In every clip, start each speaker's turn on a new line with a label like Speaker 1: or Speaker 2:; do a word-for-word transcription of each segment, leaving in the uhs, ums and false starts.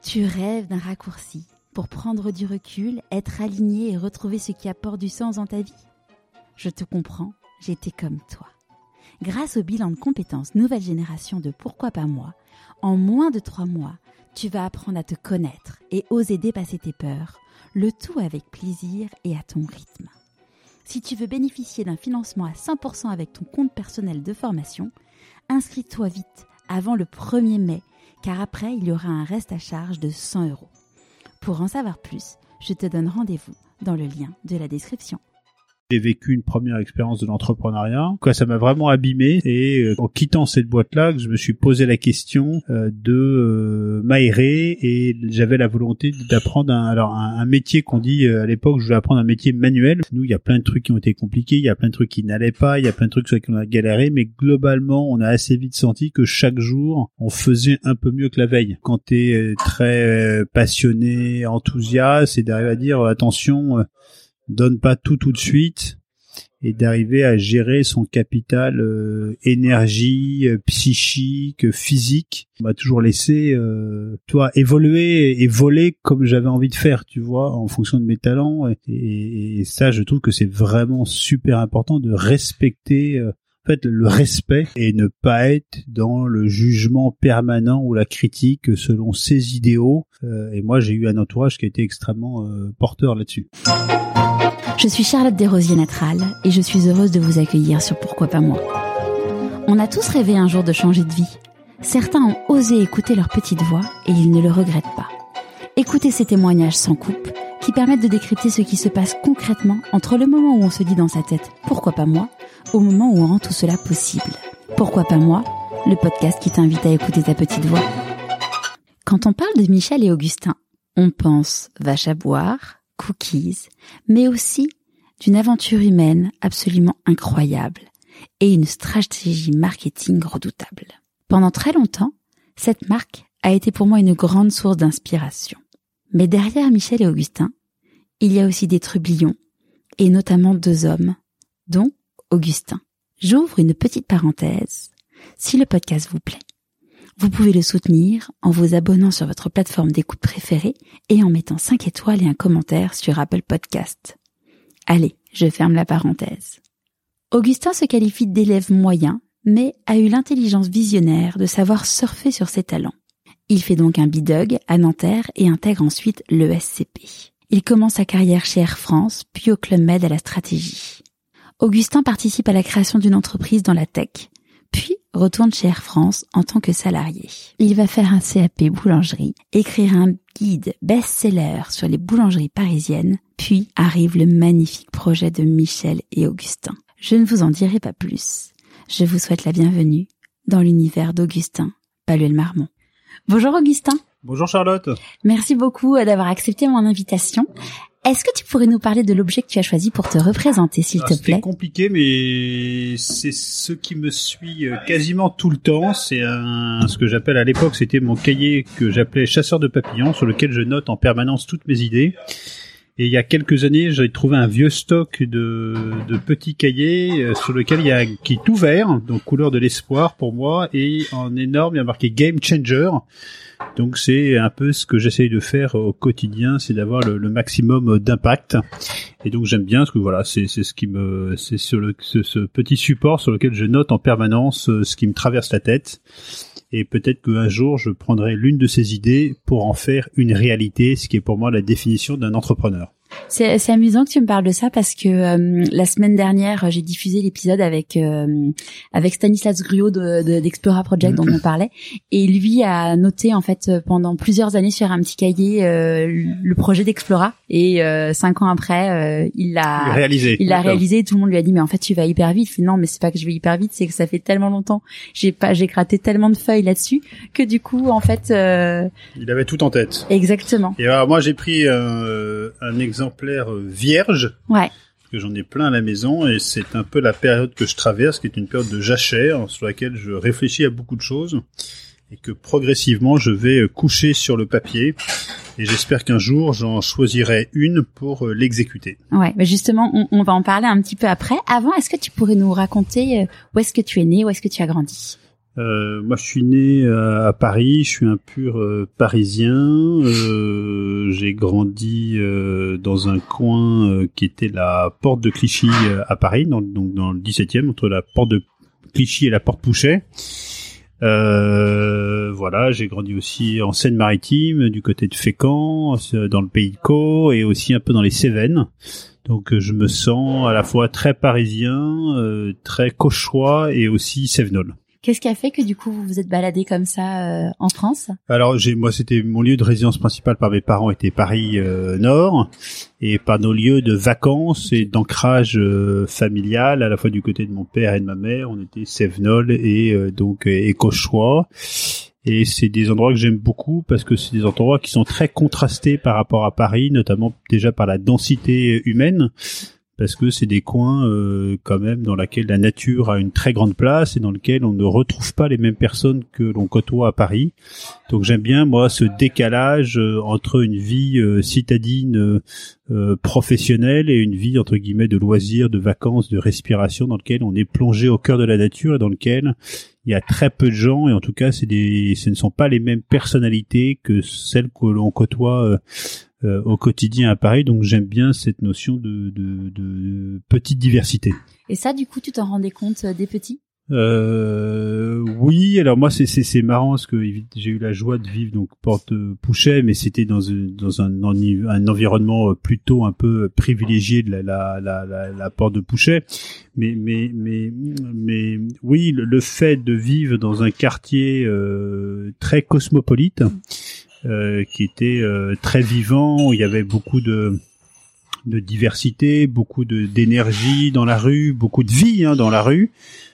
Speaker 1: Tu rêves d'un raccourci pour prendre du recul, être aligné et retrouver ce qui apporte du sens dans ta vie? Je te comprends, j'étais comme toi. Grâce au bilan de compétences nouvelle génération de Pourquoi pas moi, en moins de trois mois, tu vas apprendre à te connaître et oser dépasser tes peurs, le tout avec plaisir et à ton rythme. Si tu veux bénéficier d'un financement à cent pour cent avec ton compte personnel de formation, inscris-toi vite avant le premier mai, car après, il y aura un reste à charge de cent euros. Pour en savoir plus, je te donne rendez-vous dans le lien de la description.
Speaker 2: J'ai vécu une première expérience de l'entrepreneuriat. Quoi, ça m'a vraiment abîmé. Et euh, en quittant cette boîte-là, que je me suis posé la question euh, de euh, m'aérer et j'avais la volonté d'apprendre un, alors un, un métier qu'on dit euh, à l'époque, je voulais apprendre un métier manuel. Nous, il y a plein de trucs qui ont été compliqués, il y a plein de trucs qui n'allaient pas, il y a plein de trucs sur lesquels on a galéré, mais globalement, on a assez vite senti que chaque jour, on faisait un peu mieux que la veille. Quand t'es euh, très euh, passionné, enthousiaste, c'est d'arriver à dire attention. Euh, donne pas tout tout de suite et d'arriver à gérer son capital euh, énergie, euh, psychique, euh, physique. On m'a toujours laissé euh, toi évoluer et voler comme j'avais envie de faire, tu vois, en fonction de mes talents et, et, et ça je trouve que c'est vraiment super important de respecter euh, en fait le respect et ne pas être dans le jugement permanent ou la critique selon ses idéaux euh, et moi j'ai eu un entourage qui a été extrêmement euh, porteur là-dessus.
Speaker 1: Je suis Charlotte Desrosiers-Natral et je suis heureuse de vous accueillir sur Pourquoi pas moi. On a tous rêvé un jour de changer de vie. Certains ont osé écouter leur petite voix et ils ne le regrettent pas. Écoutez ces témoignages sans coupe qui permettent de décrypter ce qui se passe concrètement entre le moment où on se dit dans sa tête « Pourquoi pas moi ?», au moment où on rend tout cela possible. Pourquoi pas moi ? Le podcast qui t'invite à écouter ta petite voix. Quand on parle de Michel et Augustin, on pense vache à boire, cookies, mais aussi d'une aventure humaine absolument incroyable et une stratégie marketing redoutable. Pendant très longtemps, cette marque a été pour moi une grande source d'inspiration. Mais derrière Michel et Augustin, il y a aussi des trublions, et notamment deux hommes, dont Augustin. J'ouvre une petite parenthèse. Si le podcast vous plaît, vous pouvez le soutenir en vous abonnant sur votre plateforme d'écoute préférée et en mettant cinq étoiles et un commentaire sur Apple Podcast. Allez, je ferme la parenthèse. Augustin se qualifie d'élève moyen, mais a eu l'intelligence visionnaire de savoir surfer sur ses talents. Il fait donc un bidug à Nanterre et intègre ensuite l'E S C P. Il commence sa carrière chez Air France, puis au Club Med à la stratégie. Augustin participe à la création d'une entreprise dans la tech, puis retourne chez Air France en tant que salarié. Il va faire un C A P boulangerie, écrire un guide best-seller sur les boulangeries parisiennes, puis arrive le magnifique projet de Michel et Augustin. Je ne vous en dirai pas plus. Je vous souhaite la bienvenue dans l'univers d'Augustin Palluel-Marmont. Bonjour Augustin.
Speaker 2: Bonjour Charlotte.
Speaker 1: Merci beaucoup d'avoir accepté mon invitation. Est-ce que tu pourrais nous parler de l'objet que tu as choisi pour te représenter, s'il
Speaker 2: Alors,
Speaker 1: te plaît ?
Speaker 2: C'est compliqué, mais c'est ce qui me suit quasiment tout le temps. C'est un, ce que j'appelle à l'époque, c'était mon cahier que j'appelais chasseur de papillons, sur lequel je note en permanence toutes mes idées. Et il y a quelques années, j'ai trouvé un vieux stock de, de petits cahiers sur lequel il y a, qui est ouvert, donc couleur de l'espoir pour moi, et en énorme, il y a marqué Game Changer. Donc c'est un peu ce que j'essaye de faire au quotidien, c'est d'avoir le, le maximum d'impact. Et donc j'aime bien parce que voilà, c'est c'est ce qui me c'est sur le ce, ce petit support sur lequel je note en permanence ce qui me traverse la tête. Et peut-être qu'un jour je prendrai l'une de ces idées pour en faire une réalité, ce qui est pour moi la définition d'un entrepreneur.
Speaker 1: C'est, c'est amusant que tu me parles de ça parce que euh, la semaine dernière, j'ai diffusé l'épisode avec euh, avec Stanislas Gruot de, de, d'Explora Project dont on parlait, et lui a noté en fait pendant plusieurs années sur un petit cahier euh, le projet d'Explora, et euh, cinq ans après, euh, il l'a
Speaker 2: réalisé.
Speaker 1: Il l'a réalisé. Et tout le monde lui a dit mais en fait tu vas hyper vite. Il fait non mais c'est pas que je vais hyper vite, c'est que ça fait tellement longtemps, j'ai pas j'ai gratté tellement de feuilles là-dessus que du coup en fait. Euh...
Speaker 2: Il avait tout en tête.
Speaker 1: Exactement.
Speaker 2: Et alors moi j'ai pris euh, un exemple exemplaire vierge,
Speaker 1: ouais.
Speaker 2: Parce que j'en ai plein à la maison et c'est un peu la période que je traverse, qui est une période de jachère sur laquelle je réfléchis à beaucoup de choses et que progressivement je vais coucher sur le papier et j'espère qu'un jour j'en choisirai une pour l'exécuter.
Speaker 1: Ouais, bah justement on, on va en parler un petit peu après. Avant, est-ce que tu pourrais nous raconter où est-ce que tu es né, où est-ce que tu as grandi ?
Speaker 2: Euh, moi, je suis né à, à Paris. Je suis un pur euh, Parisien. Euh, j'ai grandi euh, dans un coin euh, qui était la porte de Clichy euh, à Paris, dans, donc dans le dix-septième, entre la porte de Clichy et la porte Pouchet. Euh, voilà, j'ai grandi aussi en Seine-Maritime, du côté de Fécamp, dans le Pays de Caux, et aussi un peu dans les Cévennes. Donc je me sens à la fois très parisien, euh, très cauchois et aussi cévenol.
Speaker 1: Qu'est-ce qui a fait que du coup vous vous êtes baladé comme ça euh, en France ?
Speaker 2: Alors j'ai, moi c'était mon lieu de résidence principale par mes parents était Paris euh, Nord, et par nos lieux de vacances et d'ancrage euh, familial à la fois du côté de mon père et de ma mère, on était cévenol et euh, donc et cauchois. Et c'est des endroits que j'aime beaucoup parce que c'est des endroits qui sont très contrastés par rapport à Paris, notamment déjà par la densité humaine, parce que c'est des coins euh, quand même dans lesquels la nature a une très grande place et dans lesquels on ne retrouve pas les mêmes personnes que l'on côtoie à Paris. Donc j'aime bien moi ce décalage euh, entre une vie euh, citadine euh, euh, professionnelle et une vie entre guillemets de loisirs, de vacances, de respiration, dans lequel on est plongé au cœur de la nature et dans lequel il y a très peu de gens, et en tout cas, c'est des, ce ne sont pas les mêmes personnalités que celles que l'on côtoie euh, euh, au quotidien à Paris. Donc, j'aime bien cette notion de, de, de petite diversité.
Speaker 1: Et ça, du coup, tu t'en rendais compte euh, des petits ?
Speaker 2: Euh, oui, alors moi c'est c'est c'est marrant parce que j'ai eu la joie de vivre donc porte Pouchet, mais c'était dans une, dans un un environnement plutôt un peu privilégié de la la la la, la porte de Pouchet, mais mais mais mais oui, le, le fait de vivre dans un quartier euh, très cosmopolite, euh, qui était euh, très vivant, où il y avait beaucoup de de diversité, beaucoup de d'énergie dans la rue, beaucoup de vie hein, dans la rue.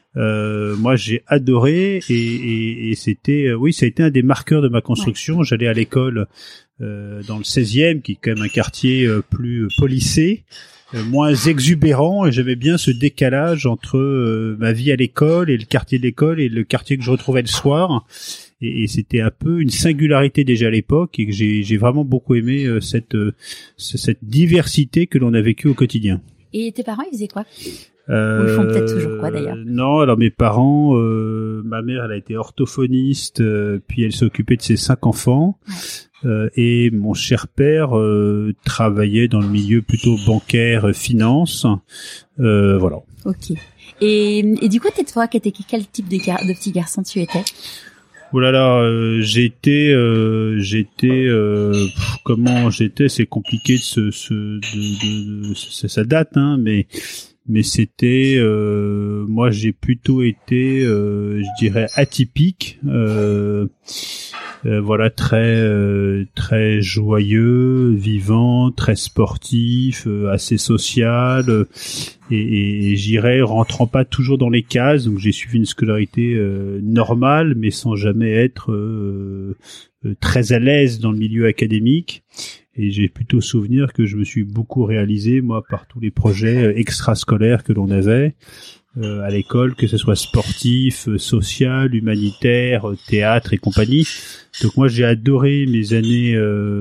Speaker 2: Euh, moi j'ai adoré et, et, et c'était euh, oui ça a été un des marqueurs de ma construction. Ouais. J'allais à l'école euh, dans le seizième qui est quand même un quartier euh, plus policé, euh, moins exubérant, et j'aimais bien ce décalage entre euh, ma vie à l'école et le quartier de l'école et le quartier que je retrouvais le soir, et, et c'était un peu une singularité déjà à l'époque et que j'ai, j'ai vraiment beaucoup aimé euh, cette, euh, cette diversité que l'on a vécue au quotidien.
Speaker 1: Et tes parents ils faisaient quoi ?
Speaker 2: Euh,
Speaker 1: Ou ils font peut-être toujours quoi d'ailleurs ?
Speaker 2: Non, alors mes parents, euh, ma mère elle a été orthophoniste, euh, puis elle s'est occupée de ses cinq enfants, ouais. euh, et mon cher père euh, travaillait dans le milieu plutôt bancaire, finance, euh, voilà.
Speaker 1: Ok. Et, et du coup, t'es toi, quel type de, gar- de petit garçon tu étais ?
Speaker 2: Oh là là, euh, j'étais, euh, j'étais, euh, pff, comment j'étais, c'est compliqué de se, se de, de, de, ça, ça date, hein, mais. Mais c'était, euh, moi j'ai plutôt été, euh, je dirais atypique, euh, euh, voilà très euh, très joyeux, vivant, très sportif, euh, assez social, euh, et, et, et j'irais rentrant pas toujours dans les cases. Donc j'ai suivi une scolarité euh, normale, mais sans jamais être euh, euh, très à l'aise dans le milieu académique. Et j'ai plutôt souvenir que je me suis beaucoup réalisé, moi, par tous les projets extrascolaires que l'on avait euh, à l'école, que ce soit sportif, social, humanitaire, théâtre et compagnie. Donc moi, j'ai adoré mes années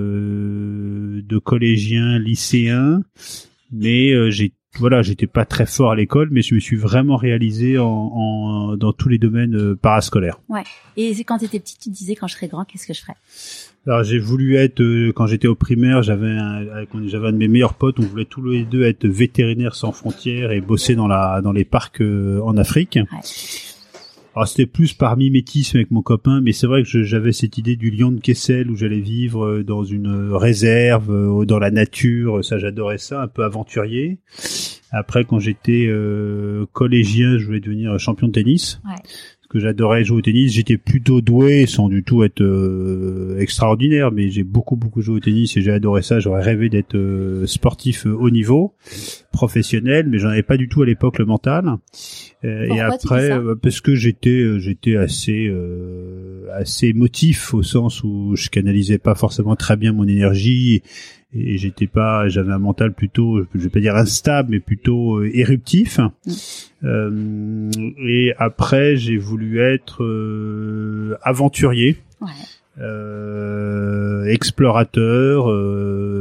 Speaker 2: euh, de collégien, lycéen, mais euh, j'ai voilà, j'étais pas très fort à l'école, mais je me suis vraiment réalisé en, en dans tous les domaines euh, parascolaires.
Speaker 1: Ouais. Et quand tu étais petite, tu te disais quand je serai grand, qu'est-ce que je ferais ?
Speaker 2: Alors j'ai voulu être, euh, quand j'étais au primaire, j'avais un, j'avais un de mes meilleurs potes, on voulait tous les deux être vétérinaires sans frontières et bosser dans la dans les parcs euh, en Afrique. Ouais. Alors c'était plus par mimétisme avec mon copain, mais c'est vrai que je, j'avais cette idée du lion de Kessel où j'allais vivre dans une réserve, euh, dans la nature, ça j'adorais ça, un peu aventurier. Après quand j'étais euh, collégien, je voulais devenir champion de tennis. Ouais. Que j'adorais jouer au tennis, j'étais plutôt doué sans du tout être euh, extraordinaire, mais j'ai beaucoup beaucoup joué au tennis et j'ai adoré ça. J'aurais rêvé d'être euh, sportif euh, haut niveau, professionnel, mais j'en avais pas du tout à l'époque le mental. Euh, et après, euh, parce que j'étais euh, j'étais assez euh, assez émotif au sens où je canalisais pas forcément très bien mon énergie. Et j'étais pas, j'avais un mental plutôt, je vais pas dire instable, mais plutôt euh, éruptif. Mmh. Euh, et après, j'ai voulu être euh, aventurier, ouais. euh, explorateur, euh,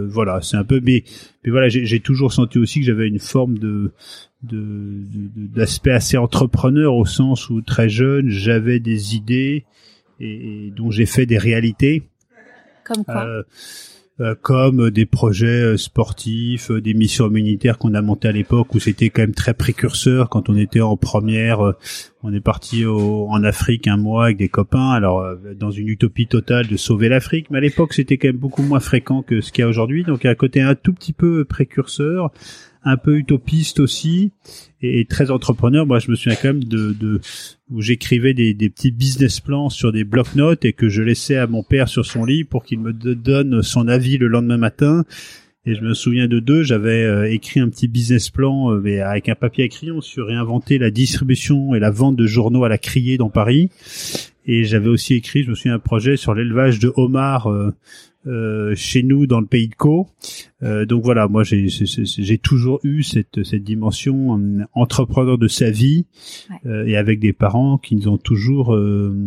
Speaker 2: euh, voilà, c'est un peu, mais, mais voilà, j'ai, j'ai toujours senti aussi que j'avais une forme de, de, de d'aspect assez entrepreneur au sens où très jeune, j'avais des idées et, et dont j'ai fait des réalités.
Speaker 1: Comme quoi?
Speaker 2: Euh, Euh, comme des projets sportifs, des missions humanitaires qu'on a montées à l'époque où c'était quand même très précurseur. Quand on était en première, on est parti au, en Afrique un mois avec des copains, alors dans une utopie totale de sauver l'Afrique, mais à l'époque c'était quand même beaucoup moins fréquent que ce qu'il y a aujourd'hui, donc il y a un côté un tout petit peu précurseur, un peu utopiste aussi, et, et très entrepreneur. Moi je me souviens quand même de, de où j'écrivais des, des petits business plans sur des bloc-notes et que je laissais à mon père sur son lit pour qu'il me donne son avis le lendemain matin. Et je me souviens de deux, j'avais euh, écrit un petit business plan euh, mais avec un papier à crayon sur réinventer la distribution et la vente de journaux à la criée dans Paris. Et j'avais aussi écrit, je me souviens, un projet sur l'élevage de homards euh, euh, chez nous dans le pays de Caux. Euh, donc voilà, moi j'ai, j'ai, j'ai toujours eu cette, cette dimension euh, entrepreneur de sa vie, ouais. euh, et avec des parents qui nous ont toujours euh,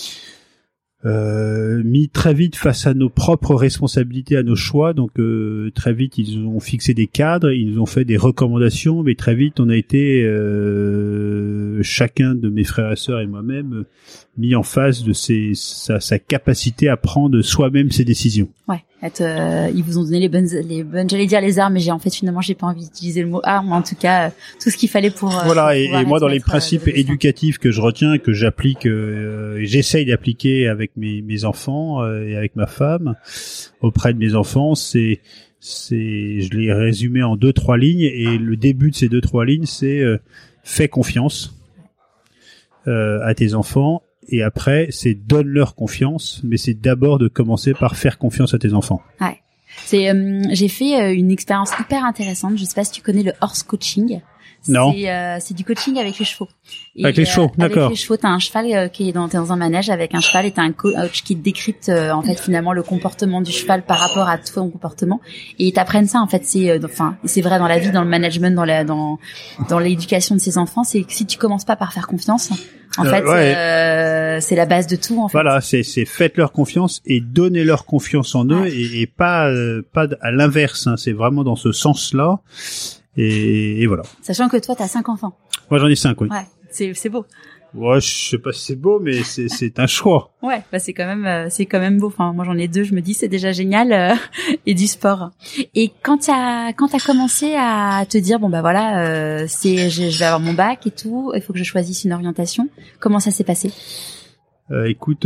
Speaker 2: euh, mis très vite face à nos propres responsabilités, à nos choix. Donc euh, très vite ils ont fixé des cadres, ils nous ont fait des recommandations, mais très vite on a été euh, chacun de mes frères et sœurs et moi-même mis en face de ses, sa, sa capacité à prendre soi-même ses décisions.
Speaker 1: Ouais, être, euh, ils vous ont donné les bonnes, les bonnes, j'allais dire les armes, mais j'ai en fait finalement j'ai pas envie d'utiliser le mot arme, mais en tout cas tout ce qu'il fallait pour.
Speaker 2: Voilà,
Speaker 1: pour
Speaker 2: et, et moi dans les principes
Speaker 1: euh,
Speaker 2: éducatifs que je retiens, que j'applique, euh, et j'essaye d'appliquer avec mes, mes enfants euh, et avec ma femme auprès de mes enfants, c'est, c'est, je l'ai résumé en deux trois lignes, et le début de ces deux trois lignes, c'est euh, fais confiance euh, à tes enfants. Et après, c'est donne-leur confiance, mais c'est d'abord de commencer par faire confiance à tes enfants.
Speaker 1: Ouais. C'est, euh, j'ai fait euh, une expérience hyper intéressante. Je sais pas si tu connais le horse coaching.
Speaker 2: Non.
Speaker 1: C'est, euh, c'est du coaching avec les chevaux.
Speaker 2: Et avec les chevaux, euh, d'accord.
Speaker 1: Avec les chevaux, t'as un cheval euh, qui est dans, t'es dans un manège avec un cheval et t'as un coach qui te décrypte euh, en fait finalement le comportement du cheval par rapport à ton comportement, et ils t'apprennent ça en fait. C'est, euh, enfin, c'est vrai dans la vie, dans le management, dans la, dans, dans l'éducation de ses enfants. C'est que si tu commences pas par faire confiance, en euh, fait, ouais. euh, c'est la base de tout. En fait.
Speaker 2: Voilà, c'est, c'est faites-leur confiance et donnez-leur confiance en eux, ouais. et, et pas, euh, pas à l'inverse. Hein, c'est vraiment dans ce sens-là. Et, et voilà.
Speaker 1: Sachant que toi, t'as cinq enfants.
Speaker 2: Moi, j'en ai cinq, oui.
Speaker 1: Ouais, c'est, c'est beau.
Speaker 2: Ouais, je sais pas si c'est beau, mais c'est, c'est un choix.
Speaker 1: Ouais, bah c'est quand même, euh, c'est quand même beau. Enfin, moi, j'en ai deux. Je me dis, c'est déjà génial, euh, et du sport. Et quand t'as, quand t'as commencé à te dire, bon bah voilà, euh, c'est, je, je vais avoir mon bac et tout, il faut que je choisisse une orientation. Comment ça s'est passé?
Speaker 2: Euh, écoute,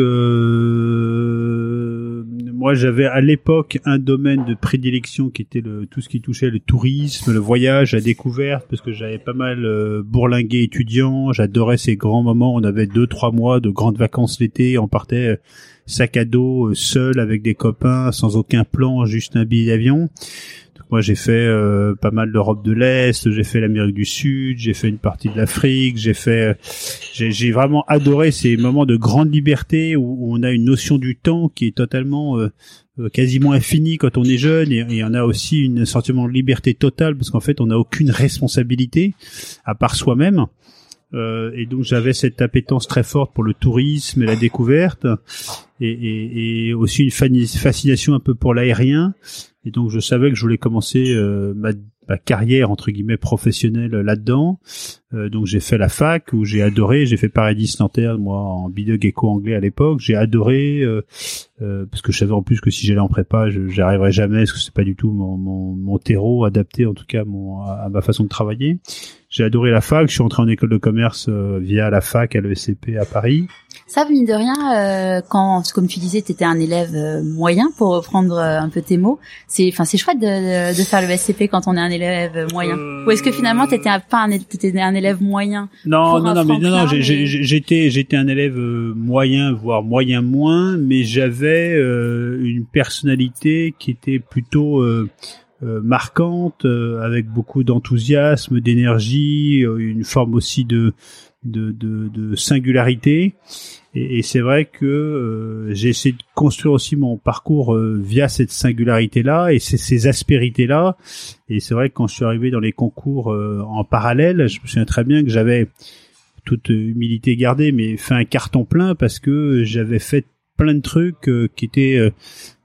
Speaker 2: euh, moi j'avais à l'époque un domaine de prédilection qui était le tout ce qui touchait le tourisme, le voyage, la découverte, parce que j'avais pas mal euh, bourlingué étudiant, j'adorais ces grands moments, on avait deux trois mois de grandes vacances l'été, on partait euh, sac à dos, euh, seul avec des copains, sans aucun plan, juste un billet d'avion. Moi, j'ai fait euh, pas mal d'Europe de l'Est, j'ai fait l'Amérique du Sud, j'ai fait une partie de l'Afrique, j'ai fait, euh, j'ai, j'ai vraiment adoré ces moments de grande liberté où, où on a une notion du temps qui est totalement, euh, quasiment infinie quand on est jeune, et, et on a aussi un sentiment de liberté totale parce qu'en fait, on n'a aucune responsabilité à part soi-même. Euh, et donc j'avais cette appétence très forte pour le tourisme et la découverte, et, et, et aussi une fascination un peu pour l'aérien. Et donc je savais que je voulais commencer euh, ma, ma carrière entre guillemets professionnelle là-dedans. Euh, donc j'ai fait la fac où j'ai adoré. J'ai fait Paris dix Nanterre, moi en bilingue éco-anglais à l'époque. J'ai adoré euh, euh, parce que je savais en plus que si j'allais en prépa, je j'y arriverais jamais parce que c'est pas du tout mon, mon, mon terreau adapté en tout cas mon, à, à ma façon de travailler. J'ai adoré la fac. Je suis entré en école de commerce euh, via la fac à l'E S C P à Paris.
Speaker 1: Ça, mine de rien, euh, quand, comme tu disais, t'étais un élève euh, moyen, pour reprendre euh, un peu tes mots. C'est, enfin, c'est chouette de, de, de faire le S C P quand on est un élève moyen. Euh... Ou est-ce que finalement t'étais un, pas un, t'étais un élève moyen?
Speaker 2: Non, non, non, mais non, non, j'ai, j'ai, j'étais, j'étais un élève moyen, voire moyen moins, mais j'avais euh, une personnalité qui était plutôt euh, Euh, marquante, euh, avec beaucoup d'enthousiasme, d'énergie, euh, une forme aussi de de, de, de singularité. Et, et c'est vrai que euh, j'ai essayé de construire aussi mon parcours euh, via cette singularité-là et ces, ces aspérités-là. Et c'est vrai que quand je suis arrivé dans les concours euh, en parallèle, je me souviens très bien que j'avais, toute humilité gardée, mais fait un carton plein parce que j'avais fait plein de trucs euh, qui étaient... Euh,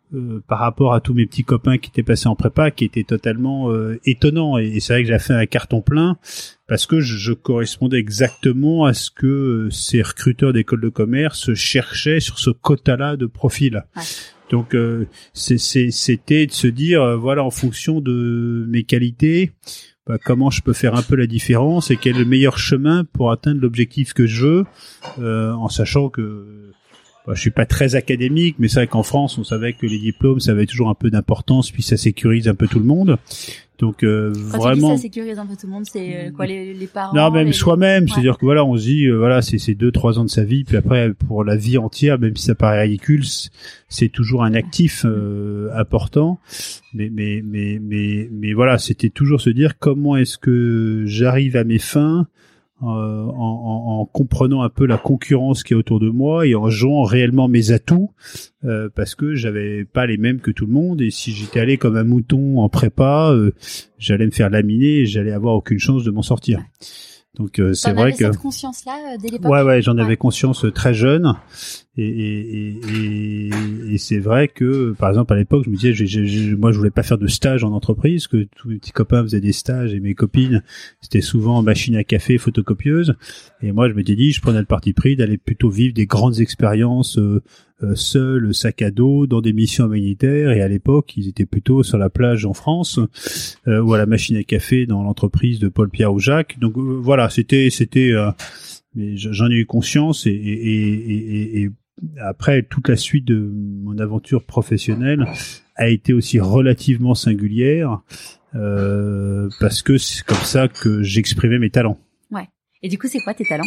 Speaker 2: euh, par rapport à tous mes petits copains qui étaient passés en prépa, qui était totalement euh, étonnant. Et, et c'est vrai que j'ai fait un carton plein parce que je, je correspondais exactement à ce que euh, ces recruteurs d'écoles de commerce cherchaient sur ce quota-là de profil. Ouais. Donc euh, c'est, c'est, c'était de se dire, euh, voilà, en fonction de mes qualités, bah, comment je peux faire un peu la différence et quel est le meilleur chemin pour atteindre l'objectif que je veux, euh, en sachant que bah, je suis pas très académique, mais c'est vrai qu'en France, on savait que les diplômes, ça avait toujours un peu d'importance, puis ça sécurise un peu tout le monde. Donc euh,
Speaker 1: Quand
Speaker 2: vraiment,
Speaker 1: tu dis ça sécurise un peu tout le monde, c'est euh, quoi les, les parents?
Speaker 2: Non, même
Speaker 1: les...
Speaker 2: soi-même,
Speaker 1: ouais.
Speaker 2: C'est-à-dire que voilà, on se dit euh, voilà, c'est c'est deux, trois ans de sa vie, puis après pour la vie entière, même si ça paraît ridicule, c'est toujours un actif euh, important. Mais mais mais mais mais voilà, c'était toujours se dire comment est-ce que j'arrive à mes fins. Euh, en, en, en comprenant un peu la concurrence qui est autour de moi et en jouant réellement mes atouts, euh, parce que j'avais pas les mêmes que tout le monde, et si j'étais allé comme un mouton en prépa, euh, j'allais me faire laminer et j'allais avoir aucune chance de m'en sortir. Donc euh, c'est
Speaker 1: T'en
Speaker 2: vrai
Speaker 1: avais
Speaker 2: que
Speaker 1: cette conscience-là euh, dès l'époque.
Speaker 2: Ouais ouais, j'en
Speaker 1: ouais.
Speaker 2: avais conscience euh, très jeune, et et, et et et c'est vrai que par exemple à l'époque je me disais, j'ai, j'ai, moi je voulais pas faire de stage en entreprise, que tous mes petits copains faisaient des stages et mes copines c'était souvent machine à café, photocopieuse, et moi je m'étais dit je prenais le parti pris d'aller plutôt vivre des grandes expériences euh, euh, seul, sac à dos, dans des missions humanitaires, et à l'époque ils étaient plutôt sur la plage en France euh, ou à la machine à café dans l'entreprise de Paul Pierre ou Jacques. Donc euh, voilà, c'était c'était euh, mais j'en ai eu conscience, et, et, et, et, et après toute la suite de mon aventure professionnelle a été aussi relativement singulière euh, parce que c'est comme ça que j'exprimais mes talents.
Speaker 1: Ouais. Et du coup, c'est quoi tes talents ?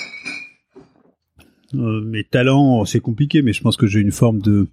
Speaker 2: Euh, mes talents, c'est compliqué, mais je pense que j'ai une forme de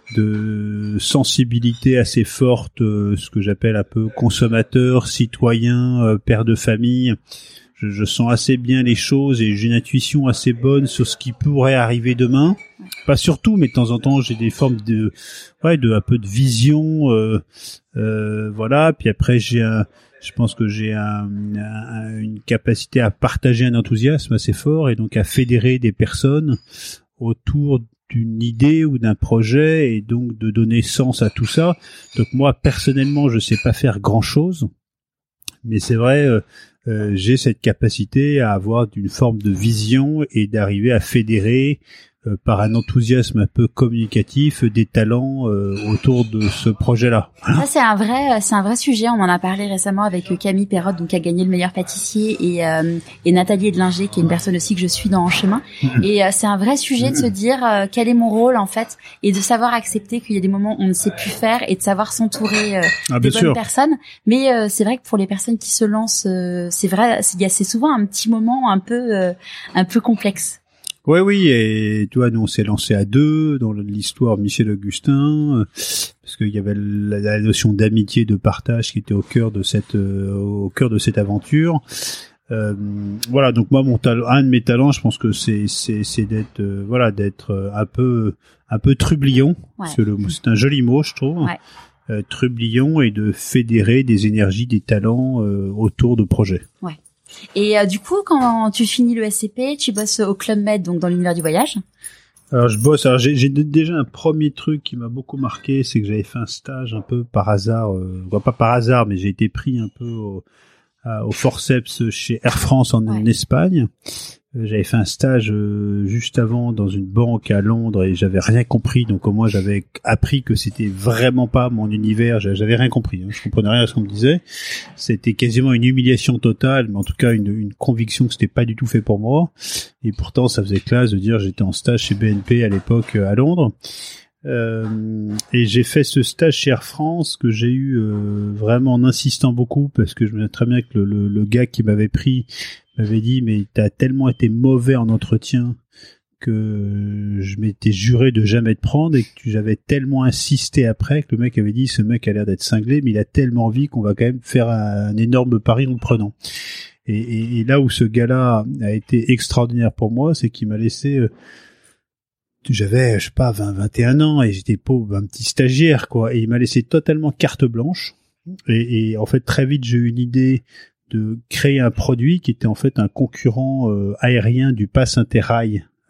Speaker 2: de sensibilité assez forte, euh, ce que j'appelle un peu consommateur, citoyen, euh, père de famille. Je, je sens assez bien les choses et j'ai une intuition assez bonne sur ce qui pourrait arriver demain. Pas surtout, mais de temps en temps, j'ai des formes de, ouais, de un peu de vision, euh, euh, voilà. Puis après, j'ai un, je pense que j'ai un, un, une capacité à partager un enthousiasme assez fort et donc à fédérer des personnes autour d'une idée ou d'un projet et donc de donner sens à tout ça. Donc moi, personnellement, je sais pas faire grand chose, mais c'est vrai, euh, euh, j'ai cette capacité à avoir une forme de vision et d'arriver à fédérer euh, par un enthousiasme un peu communicatif des talents euh, autour de ce projet-là.
Speaker 1: Ça c'est un vrai, c'est un vrai sujet. On en a parlé récemment avec Camille Perrotte, donc qui a gagné le meilleur pâtissier, et euh, et Nathalie Edlinger, qui est une personne aussi que je suis dans En Chemin. Et euh, c'est un vrai sujet de se dire euh, quel est mon rôle en fait, et de savoir accepter qu'il y a des moments où on ne sait plus faire et de savoir s'entourer euh, ah, des bonnes sûr. personnes. Mais euh, c'est vrai que pour les personnes qui se lancent, euh, c'est vrai, il y a c'est souvent un petit moment un peu euh, un peu complexe.
Speaker 2: Oui, oui, et tu vois, nous on s'est lancé à deux dans l'histoire Michel Augustin, euh, parce qu'il y avait la, la notion d'amitié, de partage qui était au cœur de cette euh, au cœur de cette aventure. Euh, voilà, donc moi mon talent, un de mes talents, je pense que c'est c'est c'est d'être euh, voilà d'être un peu un peu trublion. Ouais. C'est, le, c'est un joli mot, je trouve. Ouais. Euh, trublion, et de fédérer des énergies, des talents euh, autour de projets.
Speaker 1: Ouais. Et euh, du coup, quand tu finis le S C P, tu bosses au Club Med, donc dans l'univers du voyage.
Speaker 2: Alors je bosse. Alors j'ai, j'ai déjà un premier truc qui m'a beaucoup marqué, c'est que j'avais fait un stage un peu par hasard, euh, bah, pas par hasard, mais j'ai été pris un peu au, à, au forceps chez Air France en, ouais. en Espagne. J'avais fait un stage euh, juste avant dans une banque à Londres et j'avais rien compris, donc au moins j'avais appris que c'était vraiment pas mon univers. J'avais rien compris, hein. Je comprenais rien à ce qu'on me disait. C'était quasiment une humiliation totale, mais en tout cas une, une conviction que c'était pas du tout fait pour moi. Et pourtant ça faisait classe de dire j'étais en stage chez B N P à l'époque à Londres. Euh, et j'ai fait ce stage chez Air France que j'ai eu euh, vraiment en insistant beaucoup, parce que je me souviens très bien que le, le, le gars qui m'avait pris m'avait dit mais t'as tellement été mauvais en entretien que je m'étais juré de jamais te prendre, et que tu, j'avais tellement insisté après que le mec avait dit ce mec a l'air d'être cinglé, mais il a tellement envie qu'on va quand même faire un, un énorme pari en le prenant. Et, et, et là où ce gars-là a été extraordinaire pour moi, c'est qu'il m'a laissé euh, j'avais, je sais pas, vingt, vingt et un ans, et j'étais pauvre, un petit stagiaire, quoi. Et il m'a laissé totalement carte blanche. Et, et en fait, très vite, j'ai eu une idée de créer un produit qui était en fait un concurrent euh, aérien du Pass Interrail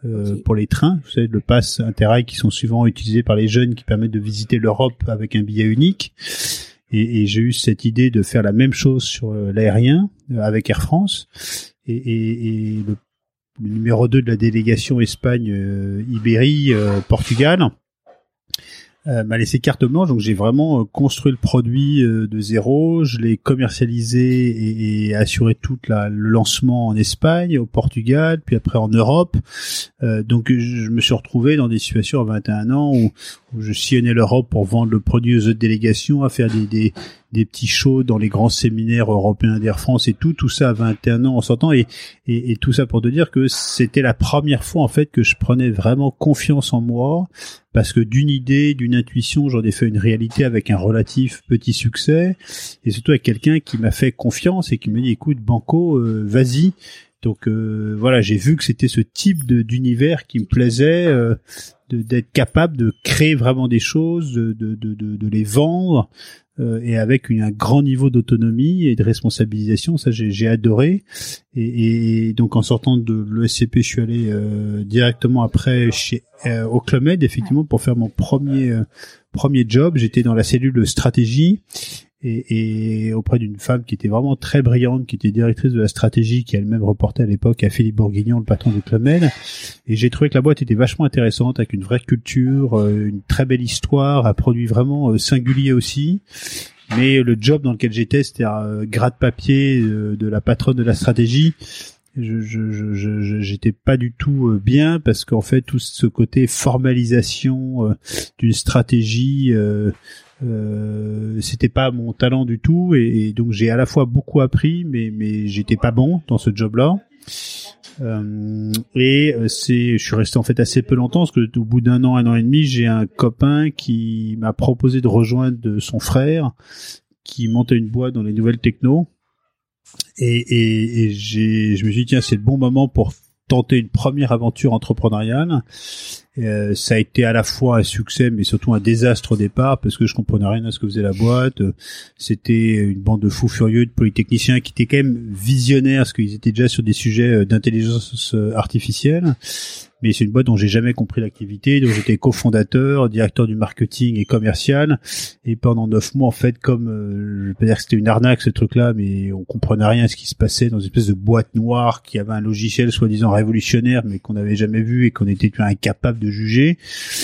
Speaker 2: euh,
Speaker 1: okay.
Speaker 2: pour les trains. Vous savez, le pass Interrail qui sont souvent utilisés par les jeunes qui permettent de visiter l'Europe avec un billet unique. Et, et j'ai eu cette idée de faire la même chose sur euh, l'aérien euh, avec Air France. Et, et, et le, le numéro deux de la délégation Espagne, euh, Ibérie, euh, Portugal, Euh, m'a laissé carte blanche, donc j'ai vraiment euh, construit le produit euh, de zéro, je l'ai commercialisé et, et assuré tout la, le lancement en Espagne, au Portugal, puis après en Europe. Euh, donc je me suis retrouvé dans des situations à vingt et un ans où, où je sillonnais l'Europe pour vendre le produit aux autres délégations, à faire des, des, des petits shows dans les grands séminaires européens d'Air France et tout, tout ça à vingt et un ans en sortant, et, et, et tout ça pour te dire que c'était la première fois en fait que je prenais vraiment confiance en moi, parce que d'une idée, d'une intuition, j'en ai fait une réalité avec un relatif petit succès, et surtout avec quelqu'un qui m'a fait confiance et qui me dit écoute Banco, euh, vas-y. Donc euh, voilà, j'ai vu que c'était ce type de, d'univers qui me plaisait, euh, de, d'être capable de créer vraiment des choses, de, de, de, de, de les vendre, euh, et avec une, un grand niveau d'autonomie et de responsabilisation. Ça, j'ai, j'ai adoré. Et, et donc en sortant de l'E S C P, je suis allé euh, directement après chez euh, au Club Med, effectivement, pour faire mon premier euh, premier job. J'étais dans la cellule stratégie. Et, et auprès d'une femme qui était vraiment très brillante, qui était directrice de la stratégie, qui elle-même reportait à l'époque à Philippe Bourguignon, le patron du Club Med. Et j'ai trouvé que la boîte était vachement intéressante, avec une vraie culture, une très belle histoire, un produit vraiment singulier aussi. Mais le job dans lequel j'étais, c'était un grade papier de la patronne de la stratégie. Je, je, je, je, j'étais pas du tout bien, parce qu'en fait, tout ce côté formalisation d'une stratégie, euh, Euh, c'était pas mon talent du tout, et, et donc j'ai à la fois beaucoup appris, mais mais j'étais pas bon dans ce job-là. Euh, et c'est, je suis resté en fait assez peu longtemps, parce que au bout d'un an, un an et demi, j'ai un copain qui m'a proposé de rejoindre son frère, qui montait une boîte dans les nouvelles techno, et, et, et j'ai, je me suis dit tiens, c'est le bon moment pour tenter une première aventure entrepreneuriale. Euh, ça a été à la fois un succès, mais surtout un désastre au départ, parce que je comprenais rien à ce que faisait la boîte. C'était une bande de fous furieux, de polytechniciens qui étaient quand même visionnaires, parce qu'ils étaient déjà sur des sujets d'intelligence artificielle. Mais c'est une boîte dont j'ai jamais compris l'activité, dont j'étais cofondateur, directeur du marketing et commercial. Et pendant neuf mois, en fait, comme euh, je vais pas dire que c'était une arnaque ce truc-là, mais on comprenait rien à ce qui se passait dans une espèce de boîte noire qui avait un logiciel soi-disant révolutionnaire, mais qu'on n'avait jamais vu et qu'on était incapable de juger.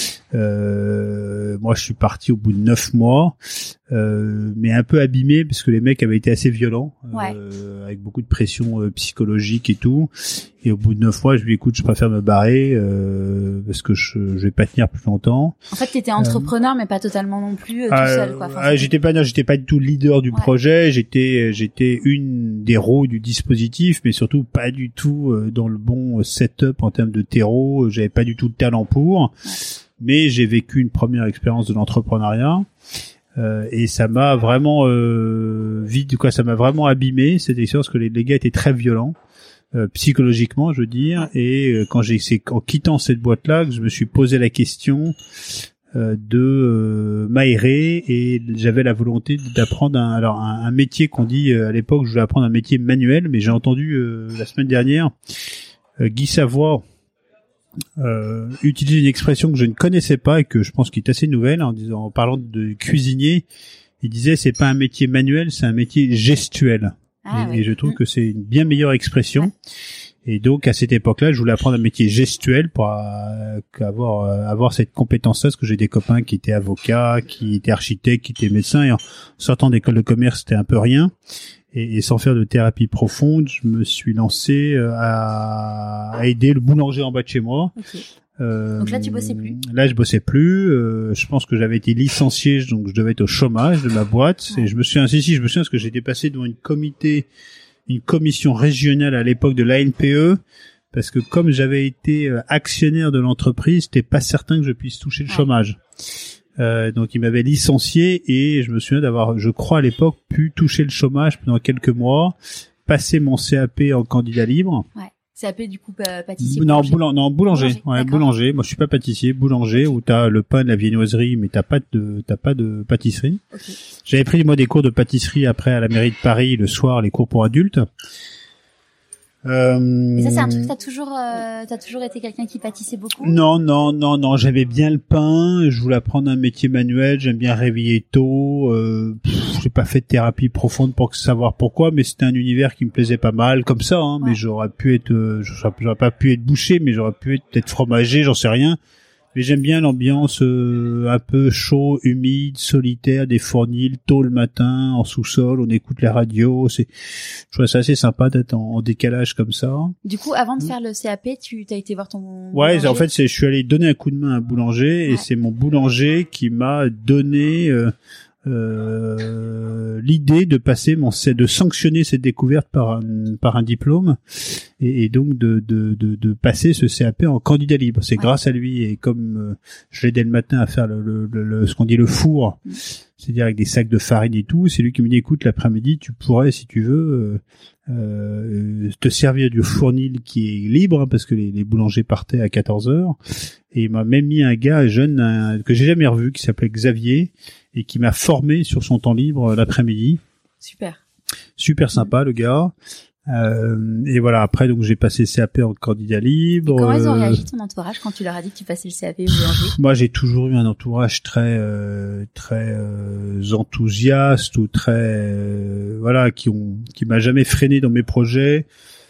Speaker 2: Euh, moi, je suis parti au bout de neuf mois, euh, mais un peu abîmé, parce que les mecs avaient été assez violents,
Speaker 1: ouais.
Speaker 2: euh, avec beaucoup de pression euh, psychologique et tout. Et au bout de neuf mois, je lui dis, écoute, je préfère me barrer, euh, parce que je, je vais pas tenir plus longtemps.
Speaker 1: En fait, t'étais entrepreneur, euh, mais pas totalement non plus euh, tout
Speaker 2: euh,
Speaker 1: seul, quoi. Enfin,
Speaker 2: euh, j'étais pas, non, j'étais pas du tout leader du ouais. projet. J'étais, j'étais une des roues du dispositif, mais surtout pas du tout euh, dans le bon setup en termes de terreau. J'avais pas du tout de talent pour. Ouais. Mais j'ai vécu une première expérience de l'entrepreneuriat, euh, et ça m'a vraiment euh, vite, quoi, ça m'a vraiment abîmé cette expérience, que les, les gars étaient très violents. Euh, psychologiquement, je veux dire, et euh, quand j'ai, c'est en quittant cette boîte-là que je me suis posé la question euh, de euh, m'aérer, et j'avais la volonté d'apprendre un, alors un, un métier qu'on dit euh, à l'époque, je voulais apprendre un métier manuel, mais j'ai entendu euh, la semaine dernière euh, Guy Savoie euh, utiliser une expression que je ne connaissais pas et que je pense qu'il est assez nouvelle, en disant, en parlant de cuisinier, il disait c'est pas un métier manuel, c'est un métier gestuel. Ah, et, oui. et je trouve mmh. que c'est une bien meilleure expression. Ouais. Et donc à cette époque-là, je voulais apprendre un métier gestuel pour euh, avoir euh, avoir cette compétence-là, parce que j'ai des copains qui étaient avocats, qui étaient architectes, qui étaient médecins, et en sortant d'école de commerce, c'était un peu rien. Et, et sans faire de thérapie profonde, je me suis lancé à, à aider le boulanger en bas de chez moi.
Speaker 1: Okay. Euh, donc là, tu bossais plus.
Speaker 2: Là, je bossais plus. Euh, je pense que j'avais été licencié, donc je devais être au chômage de ma boîte. Ouais. Et je me suis ainsi, si je me souviens, parce que j'étais passé devant une comité, une commission régionale à l'époque de l'A N P E, parce que comme j'avais été actionnaire de l'entreprise, c'était pas certain que je puisse toucher le ouais. chômage. Euh, donc il m'avait licencié, et je me souviens d'avoir, je crois à l'époque, pu toucher le chômage pendant quelques mois, passer mon C A P en candidat libre.
Speaker 1: Ouais. C A P du coup euh, pâtissier.
Speaker 2: Non, boulan- non boulanger. Boulanger. Ouais, boulanger. Moi je suis pas pâtissier, boulanger, okay. Où t'as le pain, de la viennoiserie, mais t'as pas de t'as pas de pâtisserie. Okay. J'avais pris moi des cours de pâtisserie après à la mairie de Paris le soir, les cours pour adultes. Euh...
Speaker 1: Et ça, c'est un truc, t'as toujours, euh, t'as toujours été quelqu'un qui pâtissait beaucoup?
Speaker 2: Non, non, non, non. J'avais bien le pain. Je voulais apprendre un métier manuel. J'aime bien réveiller tôt. Euh, pff, j'ai pas fait de thérapie profonde pour savoir pourquoi, mais c'était un univers qui me plaisait pas mal, comme ça. Hein, ouais. Mais j'aurais pu être, euh, j'aurais, j'aurais pas pu être boucher, mais j'aurais pu être peut-être fromager, j'en sais rien. Mais j'aime bien l'ambiance euh, un peu chaud, humide, solitaire, des fournils, tôt le matin, en sous-sol, on écoute la radio. C'est, je trouve ça assez sympa d'être en, en décalage comme ça.
Speaker 1: Du coup, avant de faire le C A P, tu t'as été voir ton
Speaker 2: Ouais,
Speaker 1: boulanger?
Speaker 2: En fait, c'est, je suis allé donner un coup de main à un boulanger, ouais. Et c'est mon boulanger qui m'a donné euh, euh, l'idée de passer mon, de sanctionner cette découverte par un, par un diplôme. Et, et donc de, de, de, de passer ce C A P en candidat libre. C'est ouais. Grâce à lui, et comme euh, je l'aidais le matin à faire le, le, le, le ce qu'on dit le four, mmh. c'est-à-dire avec des sacs de farine et tout, c'est lui qui me dit écoute, l'après-midi tu pourrais, si tu veux, euh, euh, te servir du fournil qui est libre, hein, parce que les, les boulangers partaient à quatorze heures, et il m'a même mis un gars jeune un, que j'ai jamais revu, qui s'appelait Xavier, et qui m'a formé sur son temps libre l'après-midi.
Speaker 1: Super.
Speaker 2: Super sympa, mmh. le gars. Euh, et voilà, après donc j'ai passé le C A P en candidat libre.
Speaker 1: Et comment ils ont
Speaker 2: euh,
Speaker 1: réagi ton entourage quand tu leur as dit que tu passais le C A P boulanger?
Speaker 2: Moi j'ai toujours eu un entourage très euh, très euh, enthousiaste, ou très euh, voilà, qui ont qui m'a jamais freiné dans mes projets.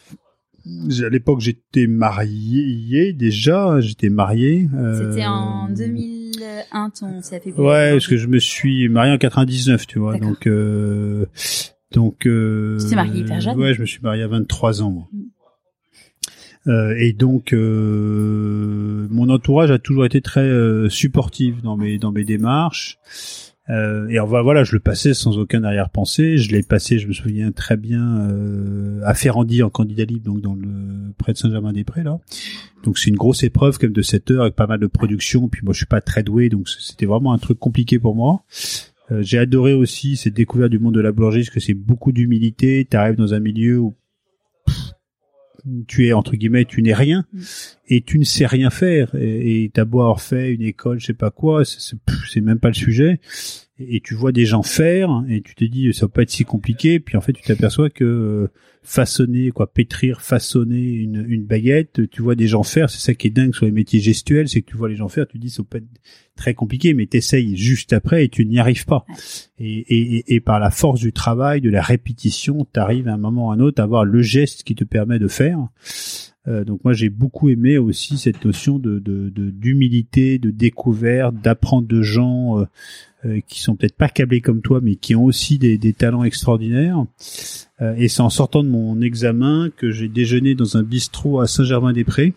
Speaker 2: À l'époque j'étais marié déjà, j'étais marié. Euh,
Speaker 1: C'était en deux mille un ton C A P boulanger?
Speaker 2: Ouais, parce que je me suis marié en quatre-vingt-dix-neuf, tu vois. D'accord. Donc euh, Donc, euh,
Speaker 1: tu t'es marié hyper jeune.
Speaker 2: Ouais, je me suis marié à vingt-trois ans, moi. Mm. Euh, et donc, euh, mon entourage a toujours été très euh, supportif dans mes dans mes démarches. Euh, et voilà, je le passais sans aucun arrière-pensée. Je l'ai passé, je me souviens très bien, euh, à Ferrandi en candidat libre, donc dans le près de Saint-Germain-des-Prés là. Donc c'est une grosse épreuve comme de sept heures avec pas mal de production. Puis moi, je suis pas très doué, donc c'était vraiment un truc compliqué pour moi. Euh, j'ai adoré aussi cette découverte du monde de la boulangerie, parce que c'est beaucoup d'humilité. Tu arrives dans un milieu où pff, tu es, entre guillemets, tu n'es rien, mmh. et tu ne sais rien faire. Et t'as beau avoir fait une école, je sais pas quoi, c'est, c'est, c'est même pas le sujet. Et, et tu vois des gens faire, et tu te dis, ça va pas être si compliqué. Puis en fait, tu t'aperçois que euh, façonner, quoi, pétrir, façonner une, une baguette, tu vois des gens faire. C'est ça qui est dingue sur les métiers gestuels, c'est que tu vois les gens faire, tu te dis, ça va pas être très compliqué, mais t'essayes juste après et tu n'y arrives pas. Ouais. Et, et, et par la force du travail, de la répétition, t'arrives à un moment ou à un autre à avoir le geste qui te permet de faire. Euh, donc moi j'ai beaucoup aimé aussi cette notion de, de, de d'humilité, de découverte, d'apprendre de gens euh, euh, qui sont peut-être pas câblés comme toi, mais qui ont aussi des, des talents extraordinaires. Euh, et c'est en sortant de mon examen que j'ai déjeuné dans un bistrot à Saint-Germain-des-Prés.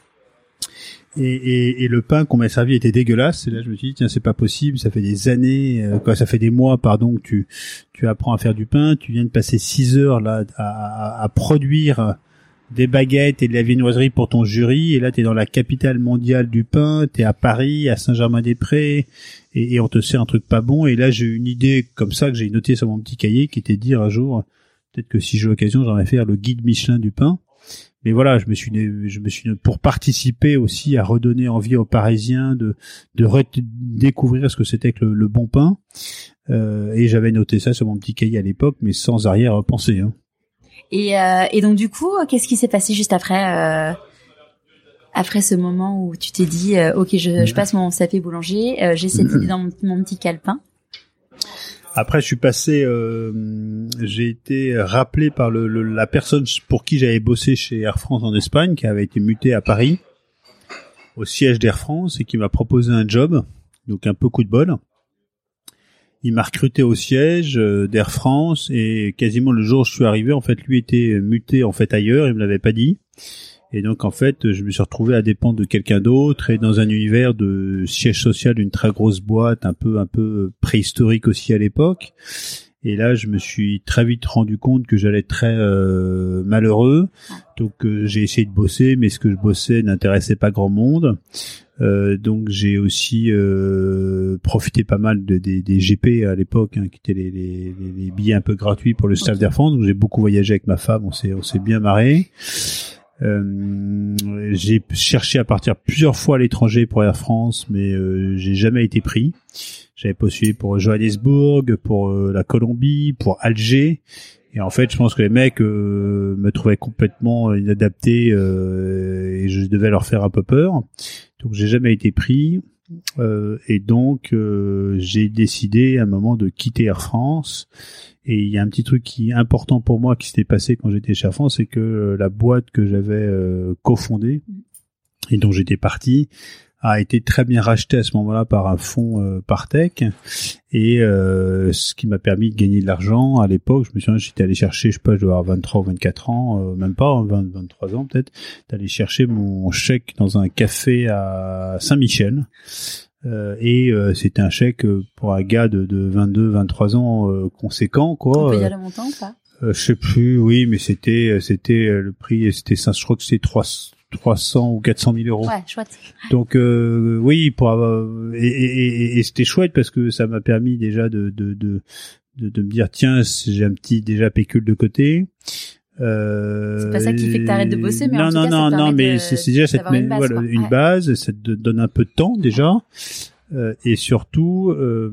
Speaker 2: Et, et, et le pain qu'on m'a servi était dégueulasse. Et là, je me suis dit, tiens, c'est pas possible. Ça fait des années, euh, quoi, ça fait des mois, pardon, que tu, tu apprends à faire du pain. Tu viens de passer six heures là à, à, à produire des baguettes et de la viennoiserie pour ton jury. Et là, t'es dans la capitale mondiale du pain. T'es à Paris, à Saint-Germain-des-Prés, et, et on te sert un truc pas bon. Et là, j'ai eu une idée comme ça que j'ai notée sur mon petit cahier, qui était de dire un jour, peut-être que si j'ai l'occasion, j'aimerais faire le guide Michelin du pain. Mais voilà, je me suis, je me suis pour participer aussi à redonner envie aux Parisiens de de redécouvrir ce que c'était que le, le bon pain. Euh, et j'avais noté ça sur mon petit cahier à l'époque, mais sans arrière-pensée. Hein.
Speaker 1: Et euh, et donc du coup, qu'est-ce qui s'est passé juste après euh, après ce moment où tu t'es dit, euh, ok, je, je passe mon C A P boulanger, euh, j'ai cette idée dans mon, mon petit calepin.
Speaker 2: Après, je suis passé, euh, j'ai été rappelé par le, le, la personne pour qui j'avais bossé chez Air France en Espagne, qui avait été muté à Paris, au siège d'Air France, et qui m'a proposé un job, donc un peu coup de bol. Il m'a recruté au siège d'Air France, et quasiment le jour où je suis arrivé, en fait, lui était muté en fait ailleurs, il me l'avait pas dit. Et donc, en fait, je me suis retrouvé à dépendre de quelqu'un d'autre et dans un univers de siège social d'une très grosse boîte, un peu, un peu préhistorique aussi à l'époque. Et là, je me suis très vite rendu compte que j'allais être très euh, malheureux. Donc, euh, j'ai essayé de bosser, mais ce que je bossais n'intéressait pas grand monde. Euh, donc, j'ai aussi euh, profité pas mal de, des, des G P à l'époque, hein, qui étaient les, les, les billets un peu gratuits pour le staff d'Air France. Donc, j'ai beaucoup voyagé avec ma femme, on s'est, on s'est bien marré. Euh, j'ai cherché à partir plusieurs fois à l'étranger pour Air France, mais euh, j'ai jamais été pris. J'avais postulé pour Johannesburg, pour euh, la Colombie, pour Alger. Et en fait, je pense que les mecs euh, me trouvaient complètement inadapté euh, et je devais leur faire un peu peur. Donc, j'ai jamais été pris. Euh, et donc, euh, j'ai décidé à un moment de quitter Air France. Et il y a un petit truc qui est important pour moi qui s'était passé quand j'étais chez Air France, c'est que la boîte que j'avais euh, cofondée et dont j'étais parti a été très bien racheté à ce moment-là par un fonds euh, Partech, et euh, ce qui m'a permis de gagner de l'argent. À l'époque, je me souviens, j'étais allé chercher, je sais pas, je dois avoir vingt-trois ou vingt-quatre ans, euh, même pas, vingt, vingt-trois ans peut-être, d'aller chercher mon chèque dans un café à Saint-Michel. Euh, et euh, c'était un chèque pour un gars de, de vingt-deux, vingt-trois ans euh, conséquent, quoi.
Speaker 1: On peut dire le montant ou pas?
Speaker 2: euh, Je sais plus, oui, mais c'était c'était le prix, c'était ça, je crois que c'était trois cents ou quatre cent mille euros.
Speaker 1: Ouais, chouette.
Speaker 2: Donc euh, oui, pour avoir, et, et, et, et c'était chouette parce que ça m'a permis déjà de de de de, de me dire tiens, j'ai un petit déjà pécule de côté.
Speaker 1: Euh, c'est pas ça qui fait que t'arrêtes de bosser, mais
Speaker 2: non,
Speaker 1: en tout
Speaker 2: non,
Speaker 1: cas,
Speaker 2: non,
Speaker 1: ça te
Speaker 2: non, mais
Speaker 1: de,
Speaker 2: c'est, c'est déjà cette,
Speaker 1: une base,
Speaker 2: voilà,
Speaker 1: quoi.
Speaker 2: une
Speaker 1: ouais.
Speaker 2: base, ça te donne un peu de temps déjà, euh, et surtout euh,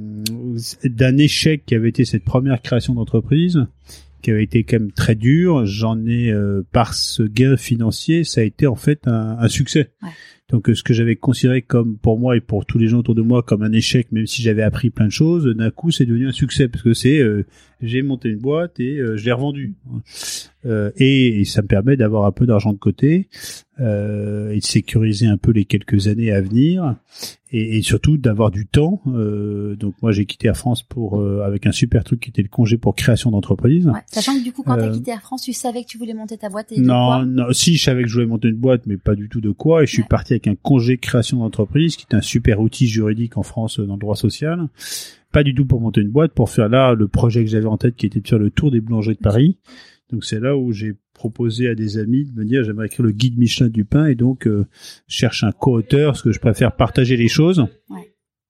Speaker 2: d'un échec qui avait été cette première création d'entreprise, qui avait été quand même très dur. J'en ai euh, par ce gain financier, ça a été en fait un, un succès. Ouais. Donc ce que j'avais considéré comme pour moi et pour tous les gens autour de moi comme un échec, même si j'avais appris plein de choses, d'un coup c'est devenu un succès parce que c'est euh, j'ai monté une boîte et euh, je l'ai revendue. Euh, et, et ça me permet d'avoir un peu d'argent de côté euh, et de sécuriser un peu les quelques années à venir et, et surtout d'avoir du temps. Euh, donc moi j'ai quitté Air France pour euh, avec un super truc qui était le congé pour création d'entreprise.
Speaker 1: Ouais, sachant que du coup quand
Speaker 2: euh,
Speaker 1: t'as quitté Air France, tu savais que tu voulais monter ta boîte et
Speaker 2: non,
Speaker 1: de quoi
Speaker 2: non, si je savais que je voulais monter une boîte, mais pas du tout de quoi. Et je suis ouais. parti avec un congé création d'entreprise, qui est un super outil juridique en France dans le droit social. Pas du tout pour monter une boîte, pour faire là le projet que j'avais en tête, qui était de faire le tour des boulangeries de Paris. Donc c'est là où j'ai proposé à des amis de me dire j'aimerais écrire le guide Michelin du pain, et donc euh, je cherche un co-auteur parce que je préfère partager les choses. Ouais.